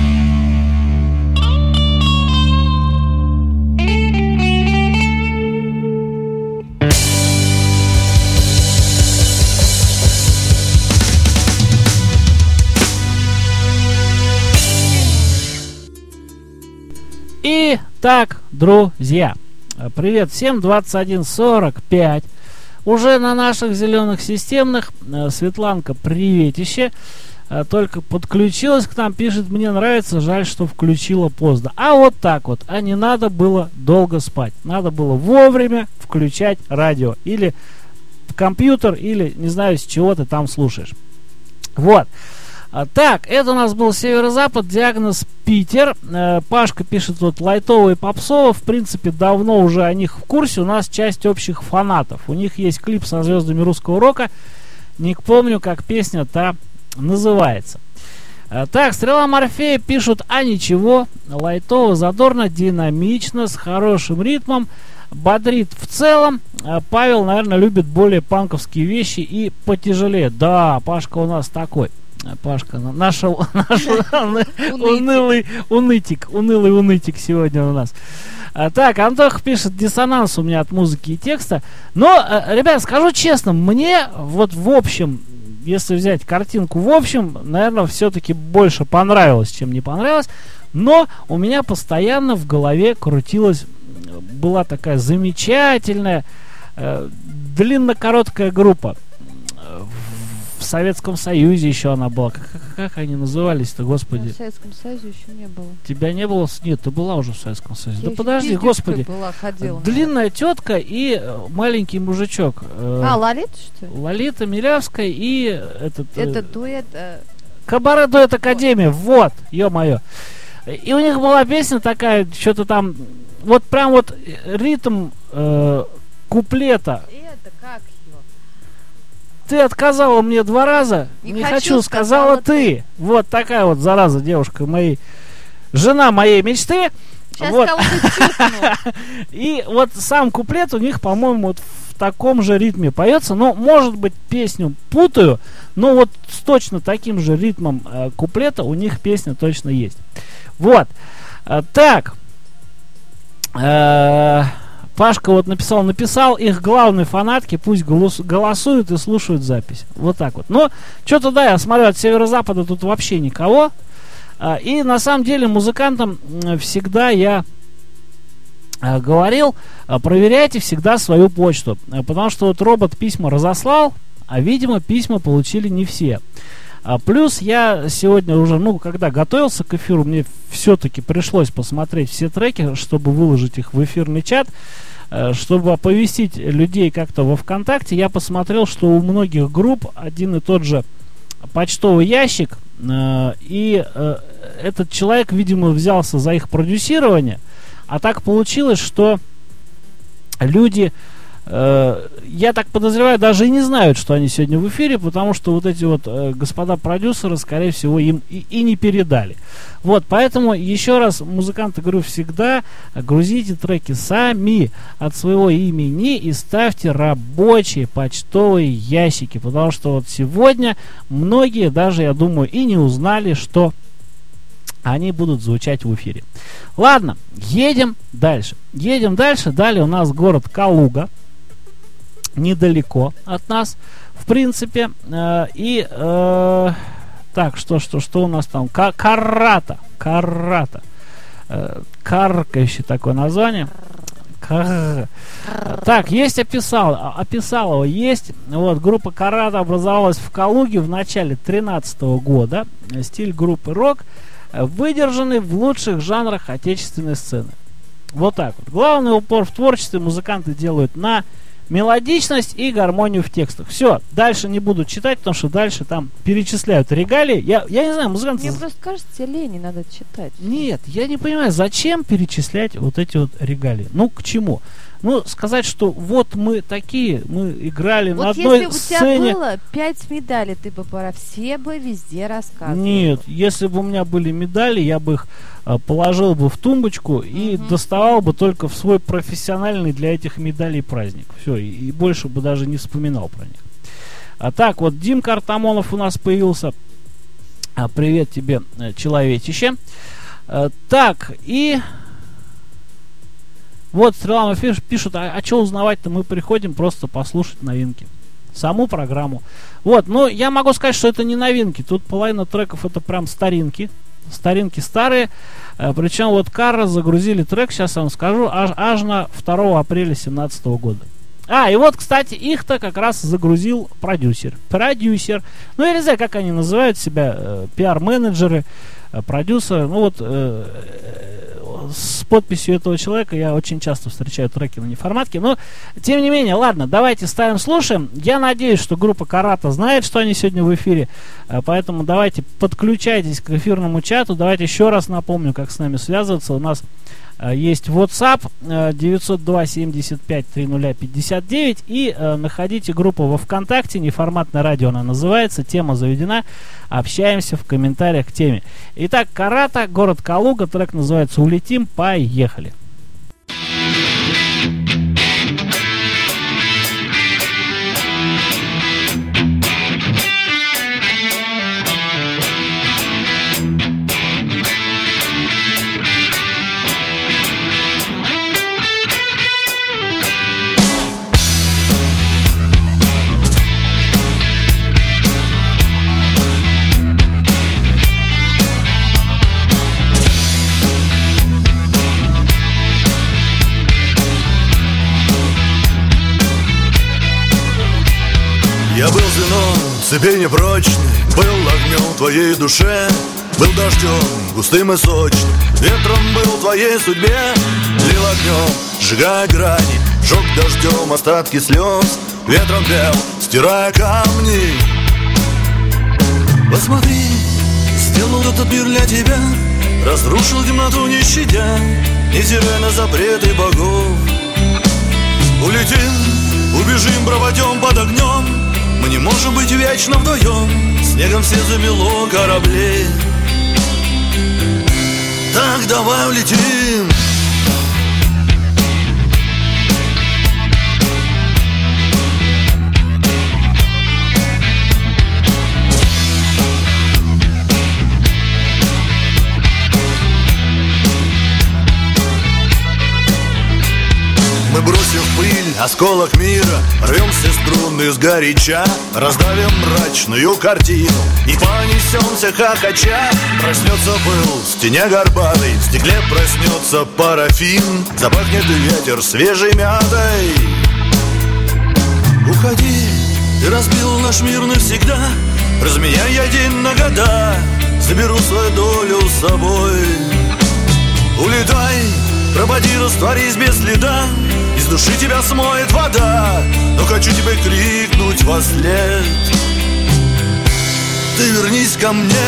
Итак, друзья, привет всем, двадцать один сорок пять. Уже на наших зеленых системных. Светланка, приветище. Только подключилась к нам, пишет: мне нравится, жаль, что включила поздно. А вот так вот, а не надо было долго спать. Надо было вовремя включать радио. Или компьютер, или не знаю, с чего ты там слушаешь. Вот. Так, это у нас был Северо-Запад, диагноз Питер. э, Пашка пишет: вот лайтовые попсово, в принципе, давно уже о них в курсе. У нас часть общих фанатов. У них есть клип со звездами русского рока. Не помню, как песня-то называется. э, Так, Стрела Морфея пишут: а ничего, лайтово, задорно, динамично, с хорошим ритмом, бодрит в целом. э, Павел, наверное, любит более панковские вещи и потяжелее. Да, Пашка у нас такой. Пашка, нашел, нашел унылый унытик, унылый унытик сегодня у нас. А, так, Антох пишет: диссонанс у меня от музыки и текста. Но, а, ребят, скажу честно, мне вот в общем, если взять картинку в общем, наверное, все-таки больше понравилось, чем не понравилось. Но у меня постоянно в голове крутилась, была такая замечательная э, длинно-короткая группа. В Советском Союзе еще она была. Как, как, как они назывались-то, господи? В Советском Союзе еще не было. Тебя не было? Нет, ты была уже в Советском Союзе. Я да подожди, господи. Была, ходила, длинная тетка и маленький мужичок. А, Лолита, что ли? Лолита Милявская и этот... Это дуэт... Э... Кабаре дуэт Академия. Вот, ё-моё. И у них была песня такая, что-то там... Вот прям вот ритм э, куплета. Это как? Ты отказала мне два раза, не, не хочу, хочу, сказала, сказала ты. ты. Вот такая вот зараза, девушка моей, жена моей мечты. Сейчас вот. И вот сам куплет у них, по-моему, вот в таком же ритме поется. Но, может быть, песню путаю, но вот с точно таким же ритмом э, куплета у них песня точно есть. Вот. Э, так. Э, Пашка вот написал, написал их главной фанатке, пусть голос, голосуют и слушают запись. Вот так вот. Но что-то, да, я смотрю, от северо-запада тут вообще никого. А, и на самом деле музыкантам всегда я а, говорил, а, проверяйте всегда свою почту. А, потому что вот робот письма разослал, а, видимо, письма получили не все. А, плюс я сегодня уже, ну, когда готовился к эфиру, мне все-таки пришлось посмотреть все треки, чтобы выложить их в эфирный чат. Чтобы оповестить людей как-то во ВКонтакте, я посмотрел, что у многих групп один и тот же почтовый ящик, э, и э, этот человек, видимо, взялся за их продюсирование, а так получилось, что люди, э, я так подозреваю, даже и не знают, что они сегодня в эфире, потому что вот эти вот э, господа продюсеры, скорее всего, им и, и не передали. Вот, поэтому еще раз, музыканты, говорю, всегда грузите треки сами от своего имени и ставьте рабочие почтовые ящики, потому что вот сегодня многие даже, я думаю, и не узнали, что они будут звучать в эфире. Ладно, едем дальше. Едем дальше. Далее у нас город Калуга. Недалеко от нас, в принципе. Э, и э, так, что, что, что у нас там? Ка- Карата. Карата. Э, каркающее такое название. Кар... Так, есть описал, описал его, есть. Вот, группа Карата образовалась в Калуге в начале две тысячи тринадцатого года. Стиль группы рок, выдержанный в лучших жанрах отечественной сцены. Вот так вот. Главный упор в творчестве музыканты делают на мелодичность и гармонию в текстах. Все, дальше не буду читать, потому что дальше там перечисляют регалии. Я, я не знаю, музыканты... Мне просто кажется, тебе лень, не надо читать. Нет, я не понимаю, зачем перечислять вот эти вот регалии. Ну, к чему? Ну, сказать, что вот мы такие, мы играли вот на одной если бы сцене... у тебя было пять медалей, ты бы пора все бы везде рассказывал. Нет, если бы у меня были медали, я бы их а, положил бы в тумбочку и Мгм. доставал бы только в свой профессиональный для этих медалей праздник. Все, и, и больше бы даже не вспоминал про них. А так, вот Димка Артамонов у нас появился. А, привет тебе, э, человечище. А, так, и... Вот Стрелам Эфир пишут, а, а что узнавать-то, мы приходим просто послушать новинки. Саму программу. Вот, ну, я могу сказать, что это не новинки. Тут половина треков это прям старинки. Старинки старые. Э, причем вот Карра загрузили трек, сейчас я вам скажу, аж, аж на второго апреля две тысячи семнадцатого года. А, и вот, кстати, их-то как раз загрузил продюсер. Продюсер. Ну, я не знаю, как они называют себя, э, пиар-менеджеры, э, продюсеры. Ну, вот... Э, с подписью этого человека я очень часто встречаю треки на неформатке. Но, тем не менее, ладно, давайте ставим, слушаем. Я надеюсь, что группа Карата знает, что они сегодня в эфире. Поэтому давайте подключайтесь к эфирному чату. Давайте еще раз напомню, как с нами связываться. У нас есть WhatsApp девятьсот два семьдесят пять тридцать пятьдесят девять. И э, находите группу во ВКонтакте. Неформатное радио она называется. Тема заведена. Общаемся в комментариях к теме. Итак, Карата, город Калуга. Трек называется «Улетим». Поехали. Я был звеном цепи непрочной, был огнем в твоей душе, был дождем густым и сочным, ветром был в твоей судьбе, лил огнем, сжигая грани, жег дождем остатки слез, ветром пел, стирая камни. Посмотри, сделал этот мир для тебя, разрушил темноту не щадя, невзирая на запреты богов. Улетим, убежим, проводим под огнем. Мы не можем быть вечно вдвоем. Снегом все замело корабли. Так давай улетим. Мы бросим в пыль осколок мира, рвем все струны сгоряча, раздавим мрачную картину и понесемся хохоча. Проснется пыл в стене горбатой, в стекле проснется парафин, запахнет ветер свежей мятой. Уходи, ты разбил наш мир навсегда, разменяй я день на года, заберу свою долю с собой. Улетай, пропади, растворись без следа, из души тебя смоет вода, но хочу тебе крикнуть вослед: ты вернись ко мне.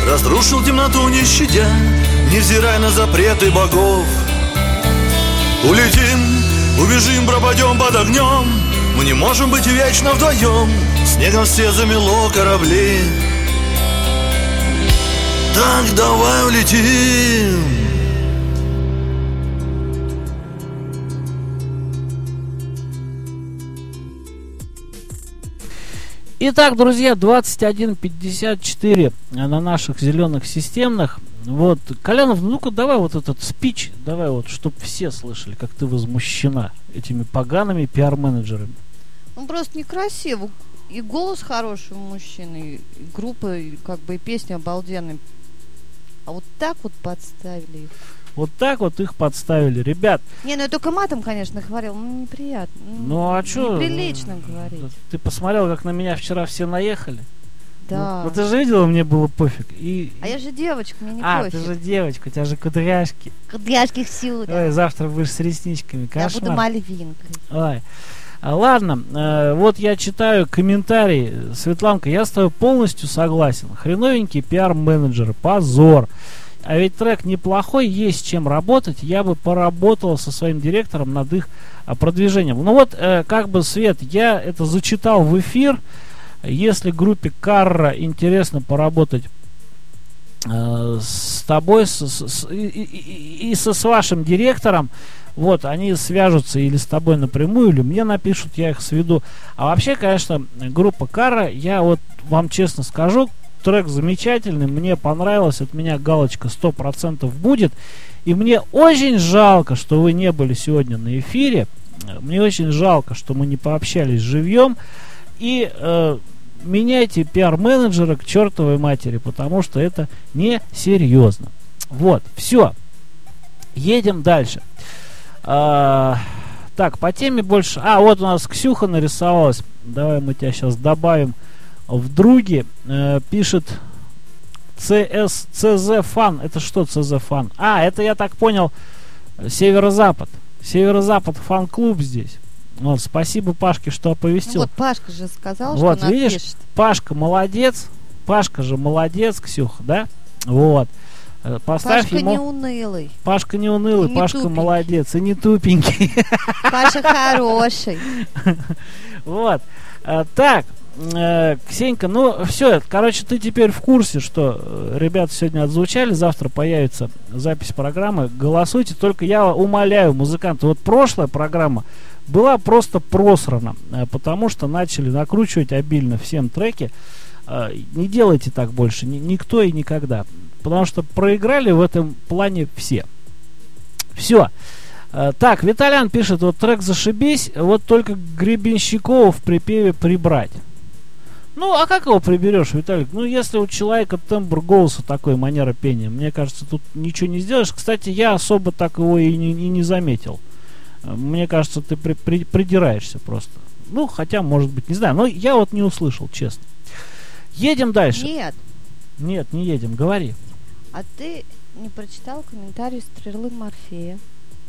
разрушил темноту не щадя, невзирая на запреты богов. Улетим, убежим, пропадем под огнем, мы не можем быть вечно вдвоем, снегом все замело корабли. Так давай улетим. Итак, друзья, двадцать один пятьдесят четыре на наших зеленых системных. Вот, Коленов, ну-ка давай вот этот спич, давай вот, чтобы все слышали, как ты возмущена этими погаными пиар-менеджерами. Он просто некрасив. И голос хороший у мужчины, и группа, и как бы и песня обалденная. А вот так вот подставили их. Вот так вот их подставили, ребят. Не, ну я только матом, конечно, говорил, ну неприятно. Ну а что? Неприлично говорить. Ты посмотрел, как на меня вчера все наехали? Да. Ну, ну ты же видела, мне было пофиг. И... А я же девочка, мне не а, пофиг. ты же девочка, у тебя же кудряшки. Кудряшки всюду. Ой, завтра будешь с ресничками, кошмар. Я буду мальвинкой. Ой. А, ладно, э, вот я читаю комментарий. Светланка, я с тобой полностью согласен. Хреновенький пиар-менеджер, позор. А ведь трек неплохой, есть чем работать. Я бы поработал со своим директором над их а, продвижением. Ну вот, э, как бы, Свет, я это зачитал в эфир. Если группе Карра интересно поработать э, с тобой с, с, с, и, и, и со с вашим директором, вот, они свяжутся или с тобой напрямую, или мне напишут, я их сведу. А вообще, конечно, группа Карра, я вот вам честно скажу, трек замечательный, мне понравилось, от меня галочка сто процентов будет. И мне очень жалко, что вы не были сегодня на эфире. Мне очень жалко, что мы не пообщались живьем. И э, меняйте пиар-менеджера к чертовой матери, потому что это несерьезно. Вот, все. Едем дальше. А, так, по теме больше... А, вот у нас Ксюха нарисовалась. Давай мы тебя сейчас добавим в други. Э, пишет си эс си зет Fun. Это что си зет Fun? А, это, я так понял, Северо-Запад. Северо-Запад фан-клуб здесь. Вот, спасибо Пашке, что оповестил. Ну, вот Пашка же сказал, вот, что видишь, напишет. Пашка молодец. Пашка же молодец, Ксюха, да? Вот. Поставь Пашка ему... не унылый. Пашка не унылый, И не Пашка тупенький. молодец. И не тупенький. Паша хороший. Вот. А, так, э, Ксенька, ну все, короче, ты теперь в курсе, что э, ребята сегодня отзвучали, завтра появится запись программы. Голосуйте, только я умоляю музыканты. Вот прошлая программа была просто просрана, э, потому что начали накручивать обильно всем треки. Э, не делайте так больше, ни, никто и никогда. Потому что проиграли в этом плане все. Все. Э, так, Виталян пишет, вот трек «Зашибись», вот только Гребенщикова в припеве прибрать. Ну, а как его приберешь, Виталик? Ну, если у человека тембр голоса такой, манера пения, мне кажется, тут ничего не сделаешь. Кстати, я особо так его и не, и не заметил. Мне кажется, ты при, при, придираешься просто. Ну, хотя, может быть, не знаю. Но я вот не услышал, честно. Едем дальше. Нет. Нет, не едем, говори. А ты не прочитал комментарий Стрелы Морфея?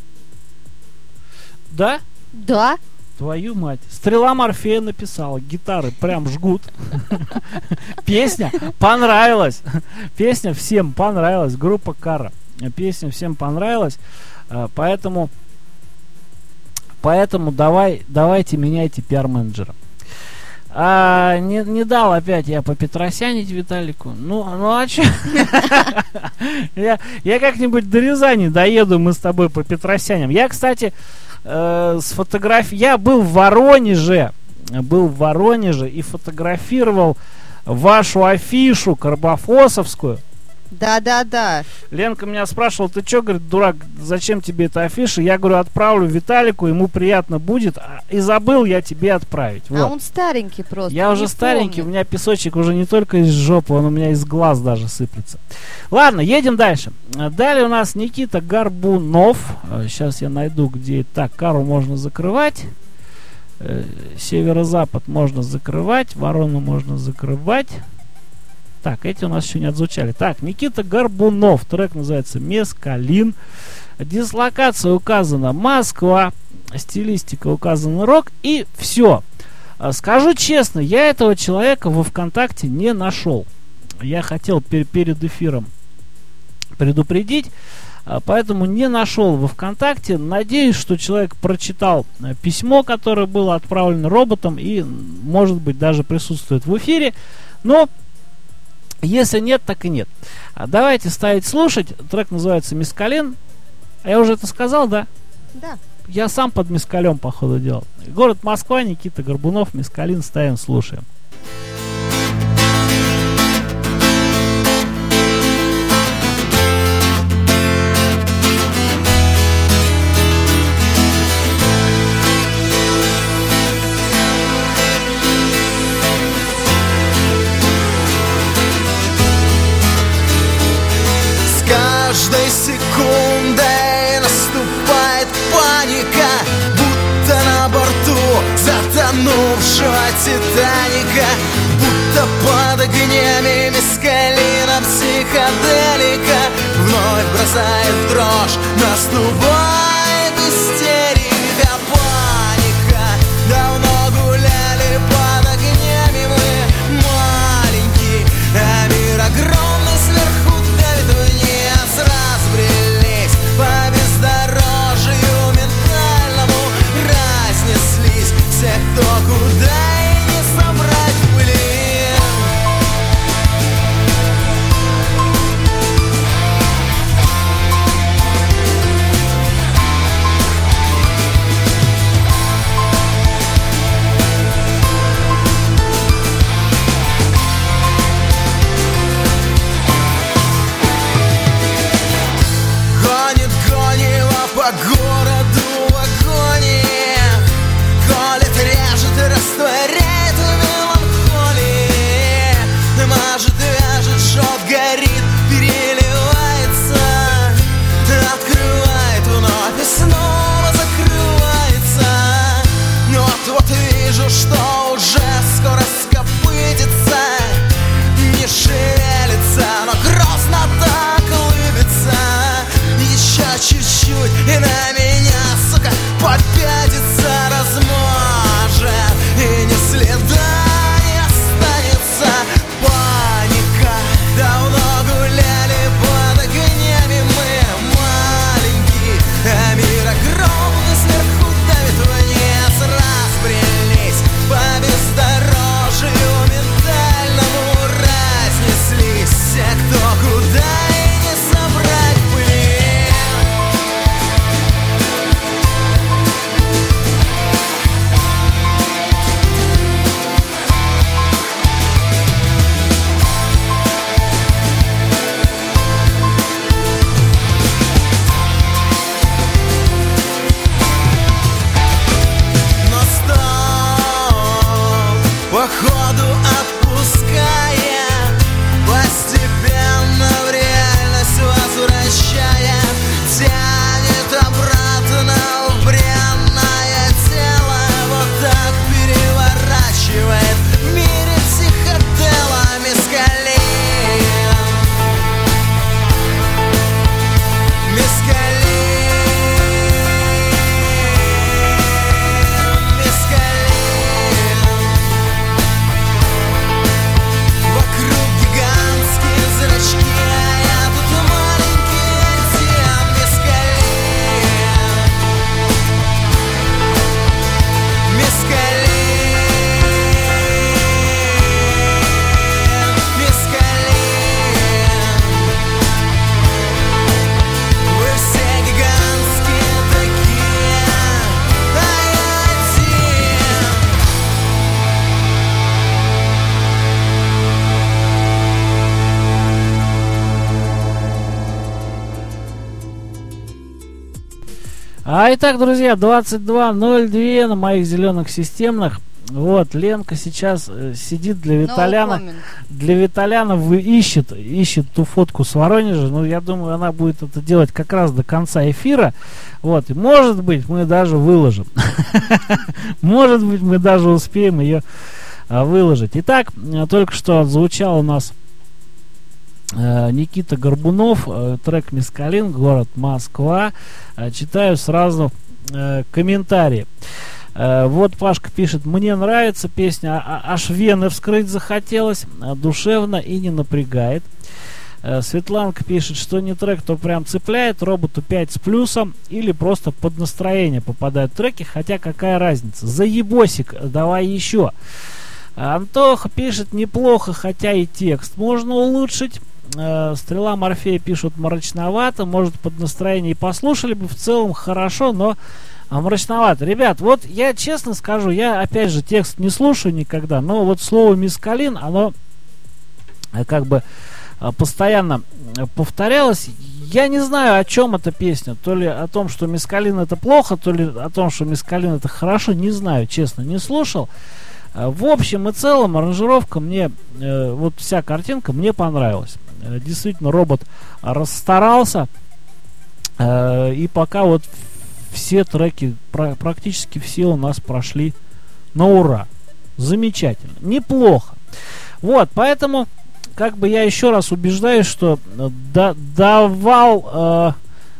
Да? Да. Твою мать. Стрела Морфея написала. Гитары прям жгут. Песня понравилась. Песня всем понравилась. Группа Карра. Песня всем понравилась. Поэтому Поэтому давай, давайте меняйте пиар-менеджера. А, не, не дал опять я по Петросянить Виталику. Ну, ну а че? я, я как-нибудь до Рязани доеду, мы с тобой по Петросяням. Я, кстати, э, сфотограф... Я был в Воронеже. Был в Воронеже и фотографировал вашу афишу карбофосовскую. Да-да-да. Ленка меня спрашивала, ты что, говорит, дурак, зачем тебе эта афиша? Я говорю, отправлю Виталику, ему приятно будет. И забыл я тебе отправить. А вот. он старенький просто. Я уже старенький, помнит. у меня песочек уже не только из жопы, он у меня из глаз даже сыплется. Ладно, едем дальше. Далее у нас Никита Горбунов. Сейчас я найду, где... Так, Кару можно закрывать. Северо-запад можно закрывать. Ворону можно закрывать. Так, эти у нас еще не отзвучали. Так, Никита Горбунов. Трек называется «Мескалин». Дислокация указана Москва. Стилистика указана рок. И все. Скажу честно, я этого человека во ВКонтакте не нашел. я хотел пер- перед эфиром предупредить, а, поэтому не нашел во ВКонтакте. Надеюсь, что человек прочитал а, письмо, которое было отправлено роботом и, может быть, даже присутствует в эфире. Но если нет, так и нет. А давайте ставить слушать. Трек называется «Мескалин». А я уже это сказал, да? Да. Я сам под мескалем, походу, делал. Город Москва, Никита Горбунов, «Мескалин», ставим, слушаем. С каждой секундой наступает паника, будто на борту затонувшего Титаника, будто под огнями мескалина психоделика вновь бросает в дрожь, наступает истерика, паника. Давно гуляли под огнями мы маленький, а мир огромный сверху давит вниз, разбрелись по бездорожью ментальному, разнеслись все, кто куда, и не собрать в пыли. Гонит, гонила по городу в агонии, колет, режет, растворяет в меланхолии, мажет, вяжет, жжет, горит, переливается, открывает вновь и снова закрывается. Но вот-вот вижу, что уже скоро скопытится, не шевелится, но грозно так улыбится. Еще чуть-чуть, и на меня, сука, попятится, размажет, и ни следа не останется. Паника. Давно гуляли под огнями мы маленький, а мир огромный сверху давит вниз, разбрелись по бездорожью ментальному, разнеслись все, кто куда, и не собрать пыли. Но стол походу отпуская, постепенно в реальность возвращая, тянет обратно в бренное тело, вот так переворачивает в мире психодела мескалин. Мескалин. Мескалин. Вокруг гигантские зрачки, а я тут маленький антиан. Мескалин. Мескалин. Мескалин. Вы все гигантские такие, а я один. А итак, друзья, двадцать два ноль два на моих зеленых системных. Вот, Ленка сейчас э, сидит для No Виталяна. comment. Для Виталяна вы ищет, ищет ту фотку с Воронежа. Ну, я думаю, она будет это делать как раз до конца эфира. Вот, и может быть, мы даже выложим. Может быть, мы даже успеем ее выложить. Итак, э, только что отзвучал у нас э, Никита Горбунов, э, трек «Мескалин», город Москва. Э, читаю сразу э, комментарии. Э, вот Пашка пишет: мне нравится песня, а, а, аж вены вскрыть захотелось, а, душевно и не напрягает. Э, Светланка пишет, что не трек, то прям цепляет, роботу пять с плюсом, или просто под настроение попадают треки, хотя какая разница. Заебосик, давай еще. Антоха пишет: неплохо, хотя и текст можно улучшить. Э, Стрела Морфея пишут: мрачновато, может под настроение и послушали бы, в целом хорошо, но а мрачновато. Ребят, вот я честно скажу, я опять же текст не слушаю никогда, но вот слово мискалин, оно э, как бы э, постоянно э, повторялось. Я не знаю, о чем эта песня. То ли о том, что мискалин это плохо, то ли о том, что мискалин это хорошо, не знаю, честно, не слушал. В общем и целом, аранжировка мне, э, вот вся картинка мне понравилась. Э, действительно, робот расстарался. Э, и пока вот все треки, про, практически все у нас прошли на ура. Замечательно. Неплохо. Вот, поэтому, как бы я еще раз убеждаюсь, что да, давал, э,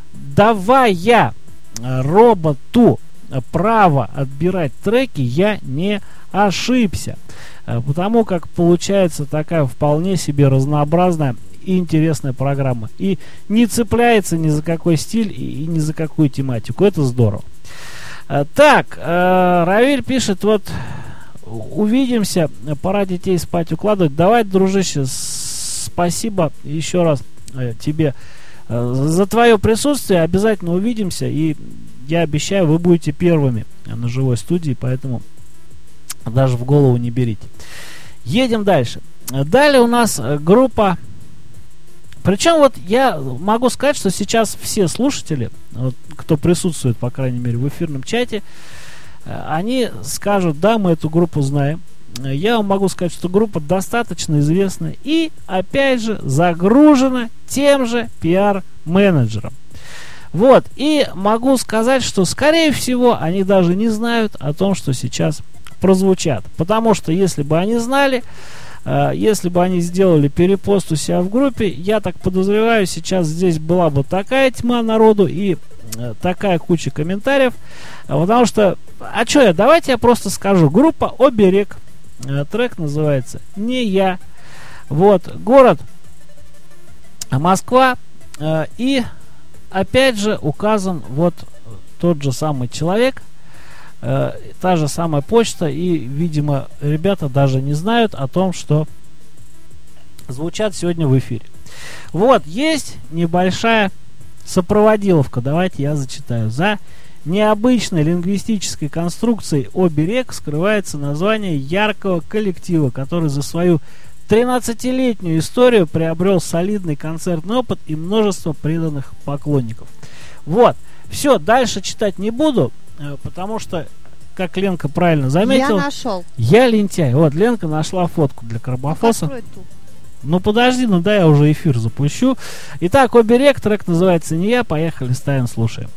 давая роботу право отбирать треки, я не ошибся, потому как получается такая вполне себе разнообразная и интересная программа, и не цепляется ни за какой стиль и, и ни за какую тематику. Это здорово. Так, Равиль пишет: вот увидимся, пора детей спать укладывать. Давай, дружище, спасибо еще раз тебе за твое присутствие. Обязательно увидимся, и я обещаю, вы будете первыми на живой студии, поэтому даже в голову не берите. Едем дальше. Далее у нас группа. Причем вот я могу сказать, что сейчас все слушатели, вот, кто присутствует, по крайней мере, в эфирном чате, они скажут: да, мы эту группу знаем. Я вам могу сказать, что группа достаточно известна и, опять же, загружена тем же пиар-менеджером. Вот, и могу сказать, что, скорее всего, они даже не знают о том, что сейчас прозвучат. Потому что, если бы они знали, э, если бы они сделали перепост у себя в группе, я так подозреваю, сейчас здесь была бы такая тьма народу и э, такая куча комментариев. Потому что, а что я, давайте я просто скажу. Группа «Оберег». Э, трек называется «Не я». Вот, город Москва. Э, и опять же указан вот тот же самый человек, э, та же самая почта, и, видимо, ребята даже не знают о том, что звучат сегодня в эфире. Вот, есть небольшая сопроводиловка, давайте я зачитаю. За необычной лингвистической конструкцией «Оберег» скрывается название яркого коллектива, который за свою тринадцатилетнюю историю приобрел солидный концертный опыт и множество преданных поклонников. Вот. Все, дальше читать не буду, потому что, как Ленка правильно заметила, я нашел. Я лентяй. Вот, Ленка нашла фотку для Карбофоса. Ну подожди, ну да, я уже эфир запущу. Итак, «Оберег», трек называется «Не я». Поехали, ставим, слушаем.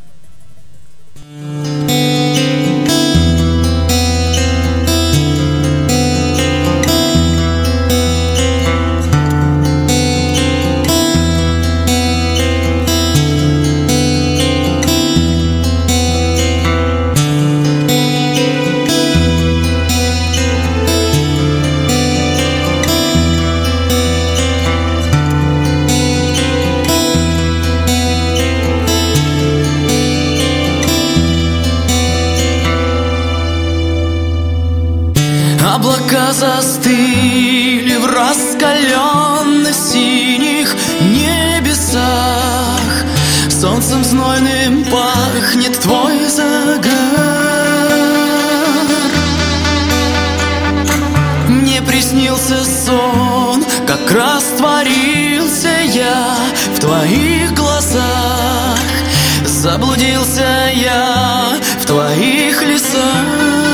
Облака застыли в раскаленных синих небесах. Солнцем знойным пахнет твой загар. Мне приснился сон, как растворился я в твоих глазах. Заблудился я в твоих лесах.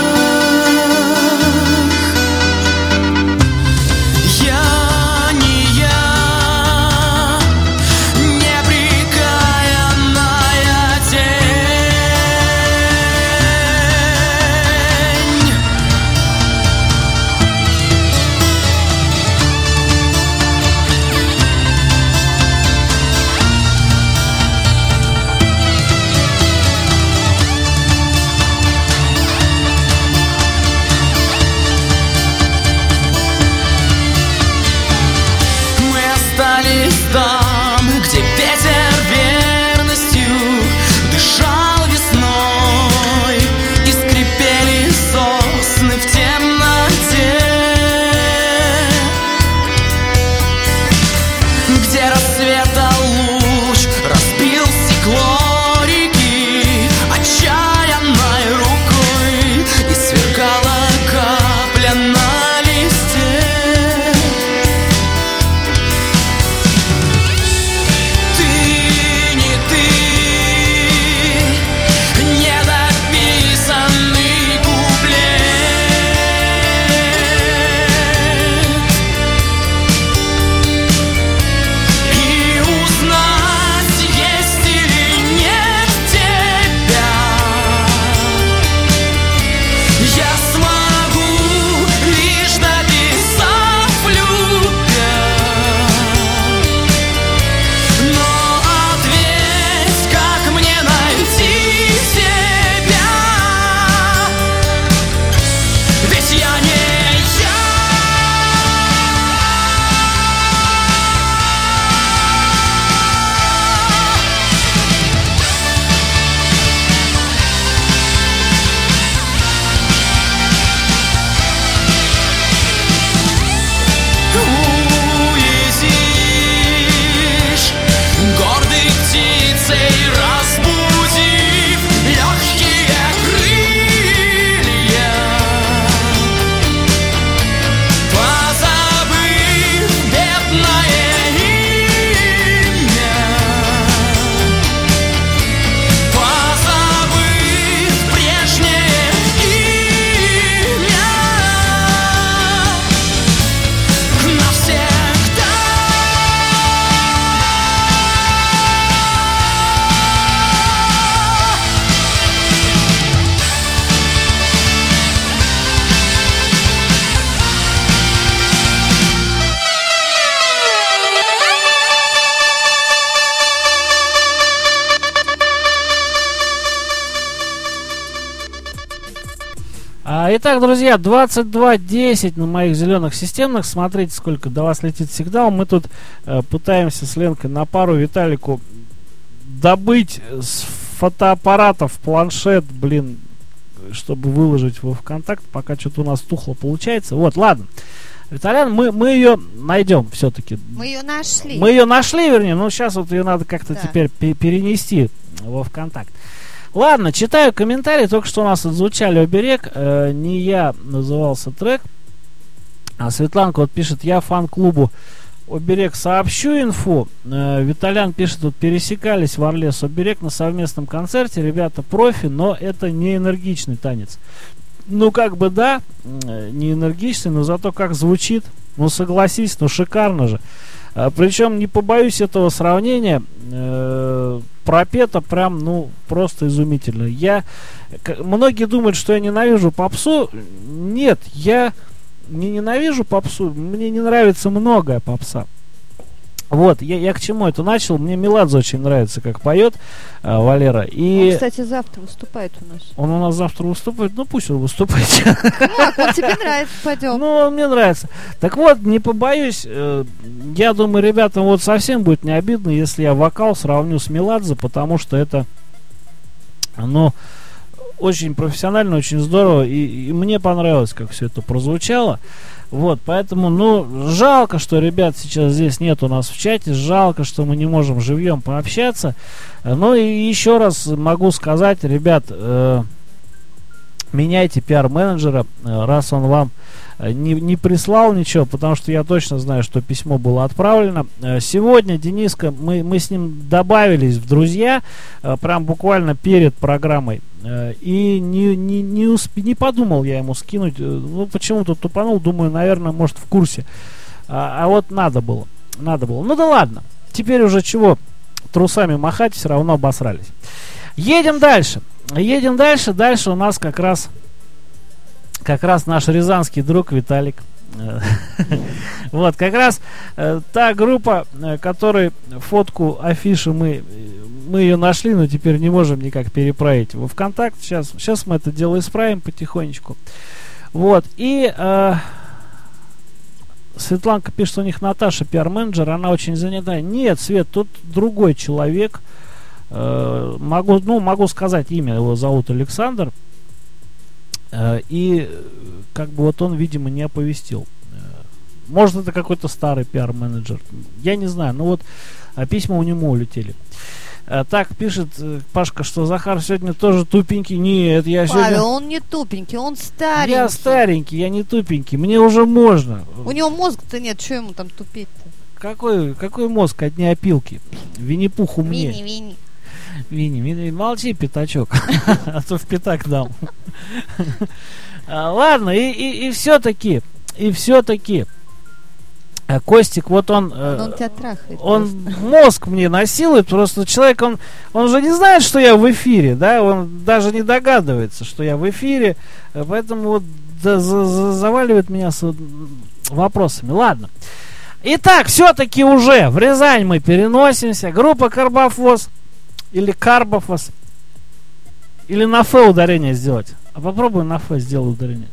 Итак, друзья, двадцать два десять на моих зеленых системных. Смотрите, сколько до вас летит сигнал. Мы тут э, пытаемся с Ленкой на пару Виталику добыть с фотоаппаратов планшет, блин, чтобы выложить во ВКонтакт. Пока что-то у нас тухло получается. Вот, ладно. Виталян, мы, мы ее найдем все-таки. Мы ее нашли. Мы ее нашли, вернее, но сейчас вот ее надо как-то Да. теперь пе- перенести во ВКонтакт. Ладно, читаю комментарии. Только что у нас отзвучали «Оберег». Э, не я назывался трек. А Светланка вот пишет: я фан-клубу «Оберег» сообщу инфу. Э, Виталян пишет: тут пересекались в Орле с «Оберег» на совместном концерте. Ребята профи, но это не энергичный танец. Ну, как бы да, э, не энергичный, но зато как звучит. Ну, согласись, ну шикарно же. А, причем, не побоюсь этого сравнения, э, пропето прям, ну, просто изумительно. Я, к- многие думают, что я ненавижу попсу. Нет, я не ненавижу попсу, мне не нравится многое попса. Вот, я, я к чему это начал? Мне Меладзе очень нравится, как поет э, Валера. И Он, кстати, завтра выступает у нас. он у нас завтра выступает. Ну, пусть он выступает. Как, он тебе нравится, пойдем. Ну, мне нравится. Так вот, не побоюсь, э, я думаю, ребятам вот совсем будет не обидно, если я вокал сравню с Меладзе, потому что это, ну, очень профессионально, очень здорово, и, и мне понравилось, как все это прозвучало. Вот, поэтому, ну, жалко, что ребят сейчас здесь нет у нас в чате, жалко, что мы не можем живьем пообщаться. Ну и еще раз могу сказать, ребят, э, меняйте пиар-менеджера, э, раз он вам э, не, не прислал ничего, потому что я точно знаю, что письмо было отправлено. Э, сегодня Дениска, мы, мы с ним добавились в друзья, э, прям буквально перед программой. Э, и не, не, не, усп- не подумал я ему скинуть, э, ну почему-то тупанул, думаю, наверное, может в курсе. А, а вот надо было, надо было. Ну да ладно, теперь уже чего трусами махать, все равно обосрались. Едем дальше. Едем дальше. Дальше у нас как раз как раз наш рязанский друг Виталик. Вот, как раз э, та группа, э, которой фотку афиши мы, мы ее нашли, но теперь не можем никак переправить во ВКонтакт. Сейчас, сейчас мы это дело исправим потихонечку. Вот, и э, Светланка пишет, что у них Наташа пиар-менеджер, она очень занята. Нет, Свет, тут другой человек. Э, могу, ну, могу сказать имя, его зовут Александр. Э, и как бы вот он, видимо, не оповестил. Э, может, это какой-то старый пиар-менеджер. Я не знаю, но вот э, письма у него улетели. Э, так, пишет э, Пашка, что Захар сегодня тоже тупенький. Нет, я Павел, сегодня... он не тупенький, он старенький. Я старенький, я не тупенький. Мне уже можно. У него мозга-то нет, что ему там тупеть-то? Какой, какой мозг, одни опилки. Винни-Пух умнее. Вини, Вини. Винни, Винни, молчи, пятачок, а то в пятак дам. А, ладно, и, и, и все-таки, и все-таки, а, Костик, вот он, э, Он тебя трахает. он просто. мозг мне насилует, просто человек, он, он же не знает, что я в эфире, да, он даже не догадывается, что я в эфире, э, поэтому вот да, за, за, заваливает меня с вопросами. Ладно. Итак, все-таки уже в Рязань мы переносимся. Группа Карбофос. Или Карбофос. Или на Ф ударение сделать. А попробуй на Ф сделать ударение.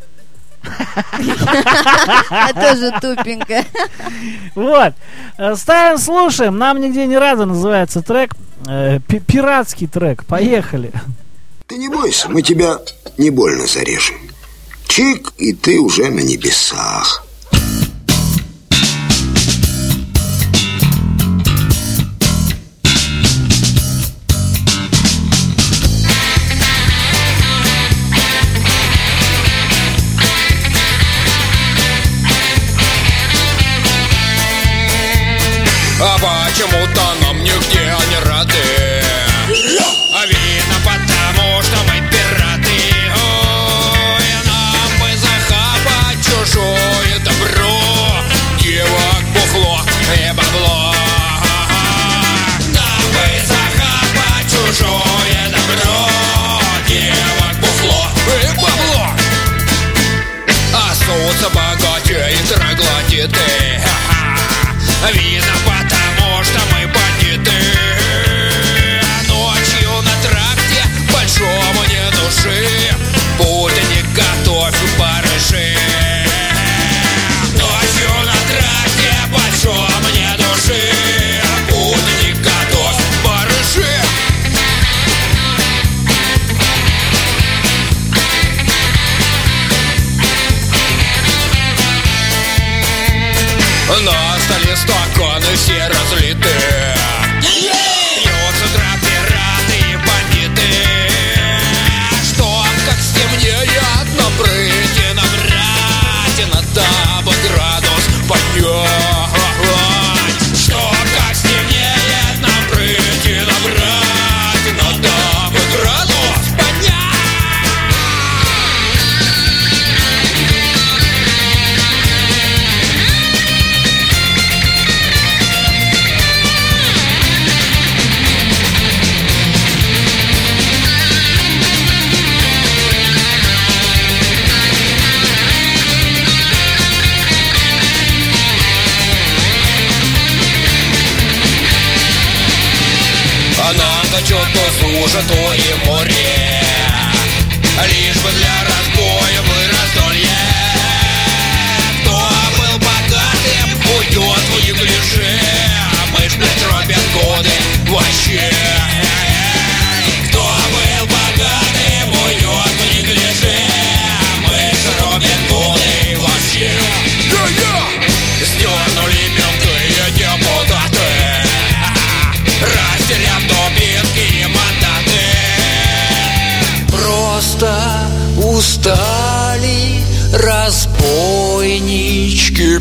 А тоже тупенько. Вот. Э, Ставим, слушаем. Нам нигде не рада называется трек. Э, пи- Пиратский трек. Поехали. Ты не бойся, мы тебя не больно зарежем. Чик, и ты уже на небесах. А почему-то нам нигде не рады. А видно потому, что мы пираты. Ой, нам бы захапать чужое добро, девок, бухло и бабло. Нам бы захапать чужое добро, девок, бухло и бабло. А солнце богатеет, троглодиты. Видно потому, что мы бандиты. Ночью разлиты. Пьют с утра пираты и бандиты, чтоб как стемнеет напрыги набрать и на табу градус поднять. Чтоб как стемнеет напрыги набрать и на табу градус поднять. А нам-то чё то суша, то и море, лишь бы для разбоя мы раздолье. Кто был богатым, уйдет в неглиже, мы ж, блядь, робят годы вообще. Кто был богатым, уйдет в неглиже, мы ж робят годы вообще. Сдернули мелкие депутаты, разделям дубинки и мандаты. Просто устали разбойнички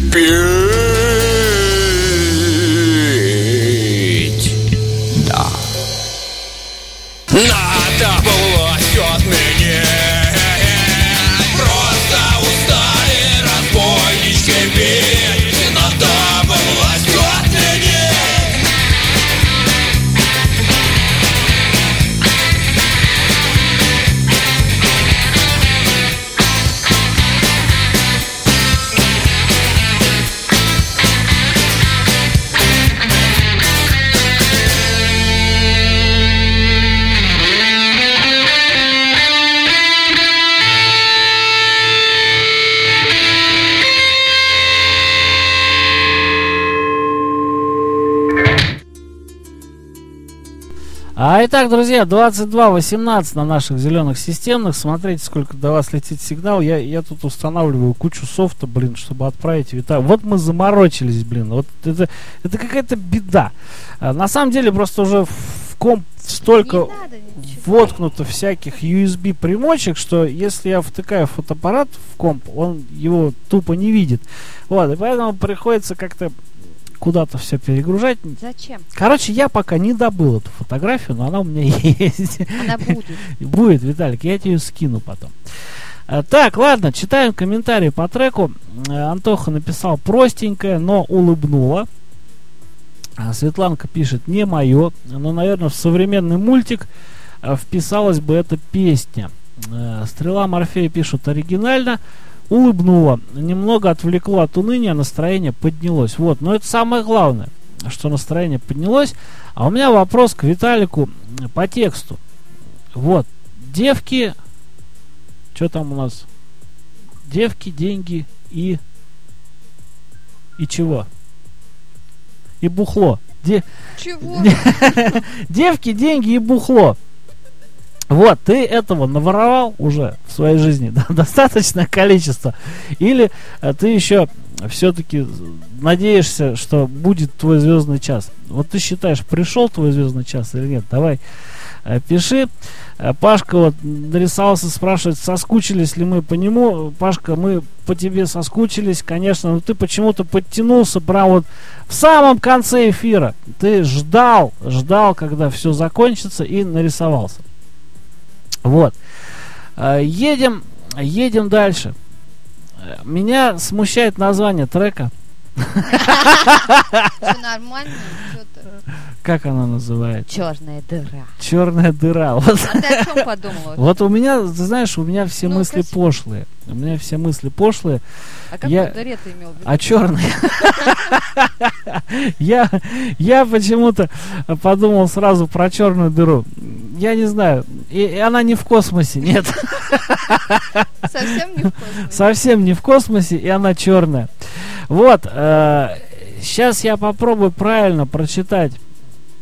петь. Да. Надо власть отныне. Просто устали разбойнички петь. Надо власть отныне. А итак, друзья, двадцать два восемнадцать на наших зеленых системных. Смотрите, сколько до вас летит сигнал. Я, я тут устанавливаю кучу софта, блин, чтобы отправить Виталию. Вот мы заморочились, блин. Вот это, это какая-то беда. А, на самом деле, просто уже в комп столько воткнуто всяких ю эс би примочек, что если я втыкаю фотоаппарат в комп, он его тупо не видит. Вот, и поэтому приходится как-то куда-то все перегружать. Зачем? Короче, я пока не добыл эту фотографию, но она у меня есть. Она будет. Будет, Виталик, я тебе ее скину потом. А, так, ладно, читаем комментарии по треку. А, Антоха написал простенькое, но улыбнуло. А, Светланка пишет, не мое, но, наверное, в современный мультик а, вписалась бы эта песня. А, Стрела Морфея пишут, оригинально. Улыбнуло, немного отвлекло от уныния, настроение поднялось. Вот, но это самое главное, что настроение поднялось. А у меня вопрос к Виталику по тексту. Вот, девки, что там у нас? Девки, деньги и... И чего? И бухло. Де... Чего? Девки, деньги и бухло. Вот, ты этого наворовал уже в своей жизни, да, достаточное количество? Или а, ты еще все-таки надеешься, что будет твой звездный час? Вот ты считаешь, пришел твой звездный час или нет? Давай а, пиши. А, Пашка вот нарисовался, спрашивает, соскучились ли мы по нему. Пашка, мы по тебе соскучились, конечно, но ты почему-то подтянулся прям вот в самом конце эфира. Ты ждал, ждал, когда все закончится, и нарисовался. Вот. Едем, едем дальше. Меня смущает название трека. Все нормально? Как она называется? Черная дыра. Черная дыра. Вот. А ты о чем подумала? Вот у меня, ты знаешь, у меня все ну, мысли красиво. пошлые. У меня все мысли пошлые. А какой я... дыре ты имел в виду? А черный. я, я почему-то подумал сразу про черную дыру. Я не знаю. И, и она не в космосе, нет. Совсем не в космосе. Совсем не в космосе, и она черная. Вот. Э, сейчас я попробую правильно прочитать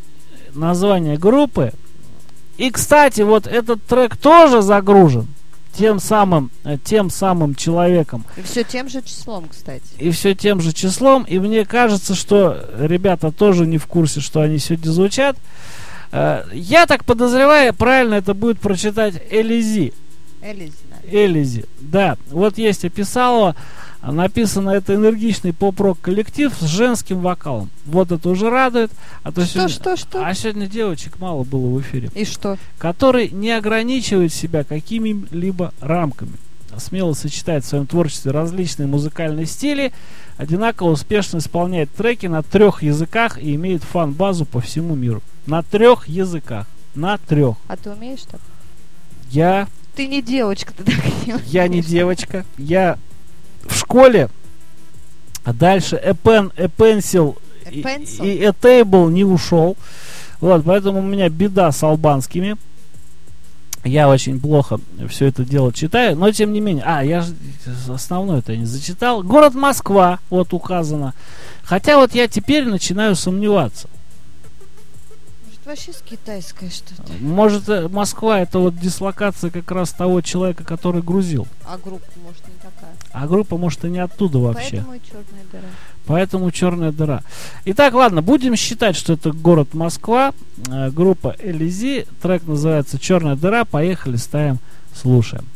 название группы. И, кстати, вот этот трек тоже загружен. тем самым, э, тем самым человеком. И все тем же числом, кстати. И все тем же числом. И мне кажется, что ребята тоже не в курсе, что они сегодня звучат. Э, я так подозреваю, правильно это будет прочитать Элизи. Элизи, наверное. Элизи, да. Вот есть описало. Написано, это энергичный поп-рок коллектив с женским вокалом. Вот это уже радует. А то Что, сегодня, что, что? А сегодня девочек мало было в эфире. И что? Который не ограничивает себя какими-либо рамками. Смело сочетает в своем творчестве различные музыкальные стили, одинаково успешно исполняет треки на трех языках и имеет фан-базу по всему миру. На трех языках. На трех. А ты умеешь так? Я... Ты не девочка, ты так не умеешь. Я не девочка. Я... В школе, а дальше a pen, a pencil, A и, pencil? и a table не ушел. Вот, поэтому у меня беда с албанскими. Я очень плохо все это дело читаю, но тем не менее. А, я же основное-то я не зачитал. Город Москва, вот указано. Хотя вот я теперь начинаю сомневаться. Может, вообще с китайской что-то. Может, э, Москва это вот дислокация как раз того человека, который грузил. А группа, может, не такая. А группа, может, и не оттуда вообще. Поэтому и черная дыра. Поэтому черная дыра. Итак, ладно, будем считать, что это город Москва. Э, группа Элизи. Трек называется «Черная дыра». Поехали, ставим, слушаем.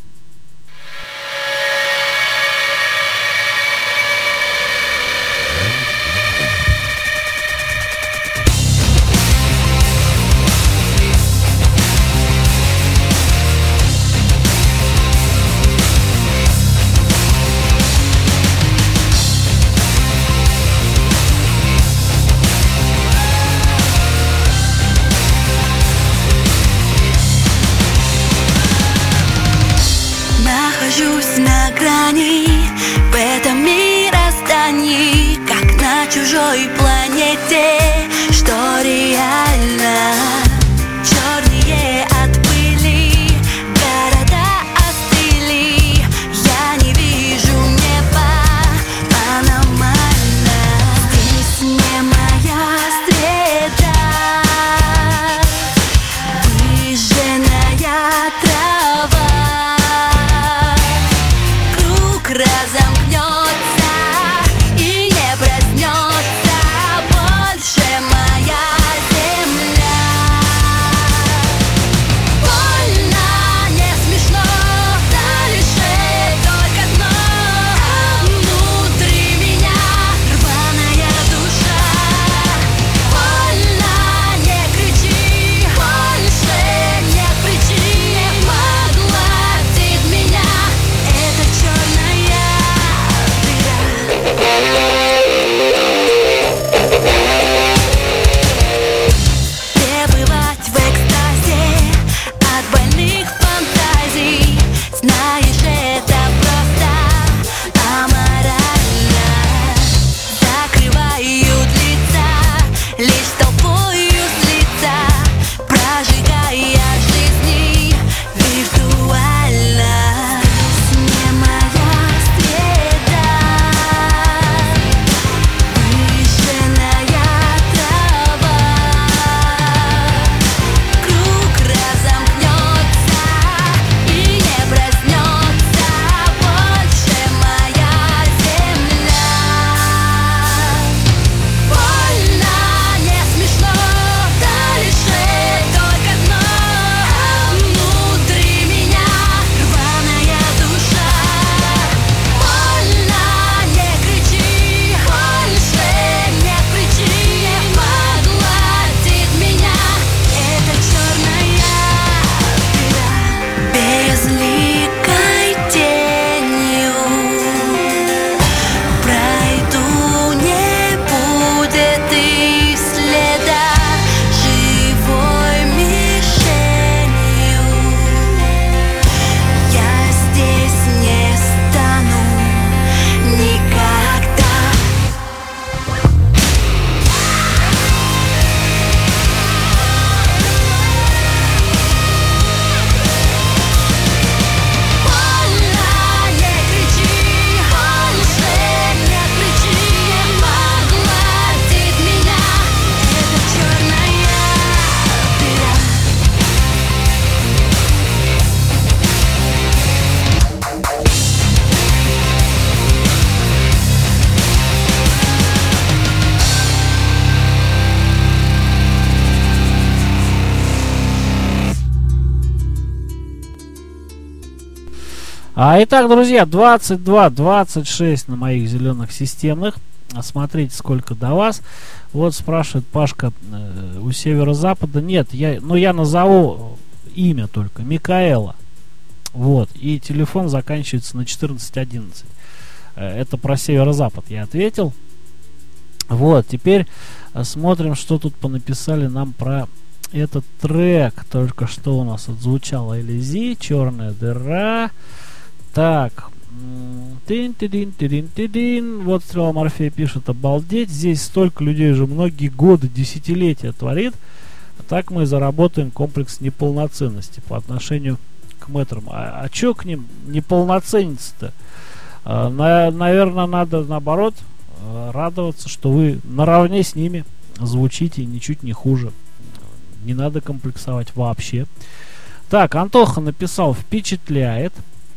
А, итак, друзья, двадцать два двадцать шесть на моих зеленых системных. Смотрите, сколько до вас. Вот спрашивает Пашка, э, у северо-запада. Нет, я, ну я назову имя только. Микаэла. Вот. И телефон заканчивается на четырнадцать одиннадцать. Э, это про северо-запад я ответил. Вот, теперь э, смотрим, что тут понаписали нам про этот трек. Только что у нас отзвучал Элизи, черная дыра. Так. Тин-тин-тин-тин-тин. Вот Стрела Морфея пишет: обалдеть, здесь столько людей уже многие годы, десятилетия творит. А так мы заработаем комплекс неполноценности по отношению к мэтрам. А, а чё к ним неполноцениться-то? А, на, наверное, надо наоборот а, радоваться, что вы наравне с ними звучите ничуть не хуже. Не надо комплексовать вообще. Так, Антоха написал: впечатляет.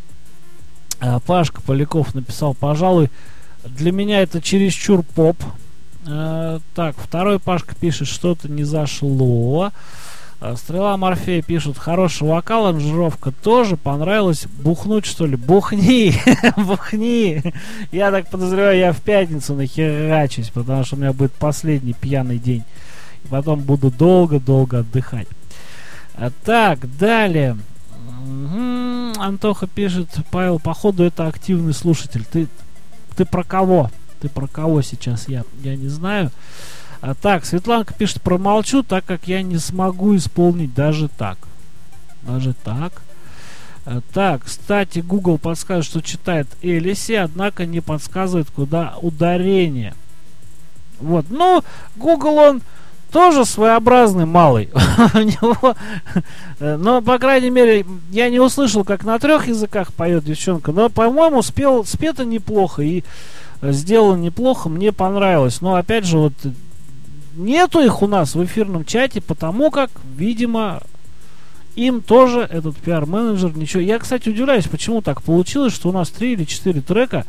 Пашка Поляков написал: пожалуй, для меня это чересчур поп. Э, так, второй Пашка пишет: что-то не зашло. Э, Стрела Морфея пишет: хороший вокал, аранжировка тоже понравилась. Бухнуть, что ли? Бухни! Бухни! Я так подозреваю, я в пятницу нахерачусь, потому что у меня будет последний пьяный день. И потом буду долго-долго отдыхать. А, так, далее. Угу. Антоха пишет: Павел, походу это активный слушатель. Ты, ты про кого? Ты про кого сейчас? Я, я не знаю. А, так, Светланка пишет: промолчу, так как я не смогу исполнить даже так. Даже так. А, так, кстати, Google подсказывает, что читает Элиси, однако не подсказывает, куда ударение. Вот, ну, Google, он тоже своеобразный малый. У него, но, по крайней мере, я не услышал, как на трех языках поет девчонка. Но, по-моему, спел, спето неплохо и сделано неплохо. Мне понравилось. Но, опять же, вот нету их у нас в эфирном чате, потому как, видимо, им тоже этот пиар-менеджер ничего. Я, кстати, удивляюсь, почему так получилось, что у нас три или четыре трека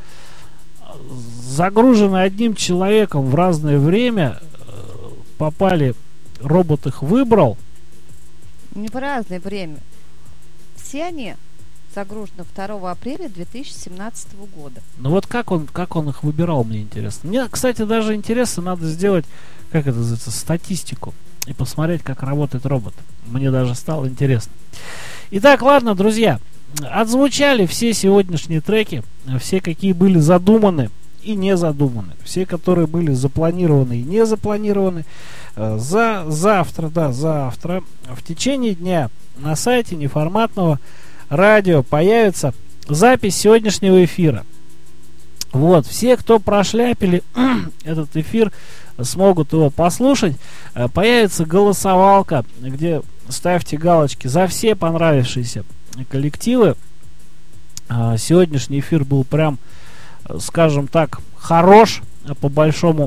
загружены одним человеком в разное время. Попали, робот их выбрал. Не по разное время. Все они загружены второго апреля две тысячи семнадцатого года. Ну вот как он, как он их выбирал, мне интересно. Мне, кстати, даже интересно, надо сделать, как это называется, статистику. И посмотреть, как работает робот. Мне даже стало интересно. Итак, ладно, друзья. Отзвучали все сегодняшние треки. Все, какие были задуманы и не задуманы. Все, которые были запланированы и не запланированы. За завтра, да, завтра в течение дня на сайте неформатного радио появится запись сегодняшнего эфира. Вот, все, кто прошляпили этот эфир, смогут его послушать. Появится голосовалка, где ставьте галочки за все понравившиеся коллективы. Сегодняшний эфир был прям, скажем так, хорош по большому.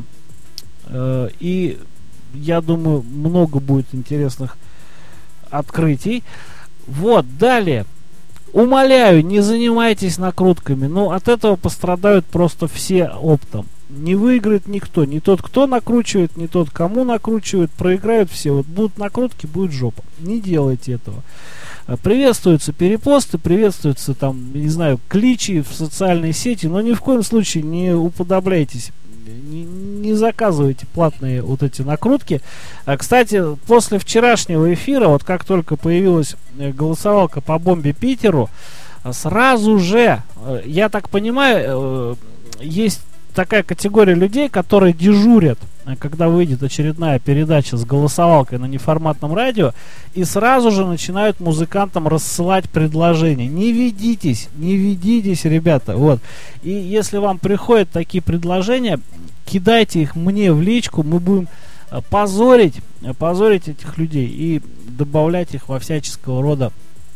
И я думаю, много будет интересных открытий. Вот, далее. Умоляю, не занимайтесь накрутками. Ну, от этого пострадают просто все оптом. Не выиграет никто. Не тот, кто накручивает, не тот, кому накручивает. Проиграют все. Вот будут накрутки, будет жопа. Не делайте этого. Приветствуются перепосты, приветствуются там, не знаю, кличи в социальные сети, но ни в коем случае не уподобляйтесь, не, не заказывайте платные вот эти накрутки. А, кстати, после вчерашнего эфира, вот как только появилась голосовалка по бомбе Питеру, сразу же, я так понимаю, есть такая категория людей, которые дежурят, когда выйдет очередная передача с голосовалкой на неформатном радио, и сразу же начинают музыкантам рассылать предложения. Не ведитесь, не ведитесь, ребята. Вот. И если вам приходят такие предложения, кидайте их мне в личку, мы будем позорить, позорить этих людей и добавлять их во всяческого рода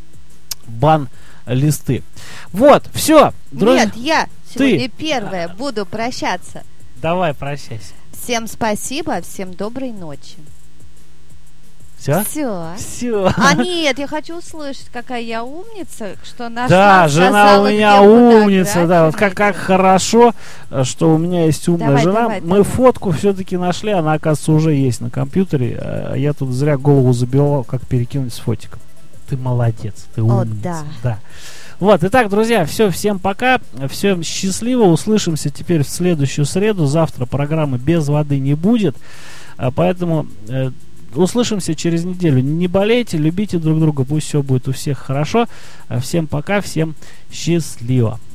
бан-листы. Вот, все. Друзья, Нет, я сегодня первая буду прощаться. Давай, прощайся. Всем спасибо, всем доброй ночи. Все? Все. Все. А нет, я хочу услышать, какая я умница, что нашла. Да, жена у меня умница, да. Вот как, как хорошо, что у меня есть умная давай, жена. давай, Мы давай. фотку все-таки нашли, она, оказывается, уже есть на компьютере. А я тут зря голову забивал, как перекинуть с фотиком. ты молодец, ты О, умница. да. Да. Вот, итак, друзья, все, всем пока, всем счастливо, услышимся теперь в следующую среду, завтра программы «Без воды» не будет, а, поэтому э, услышимся через неделю. Не болейте, любите друг друга, пусть все будет у всех хорошо. Всем пока, всем счастливо.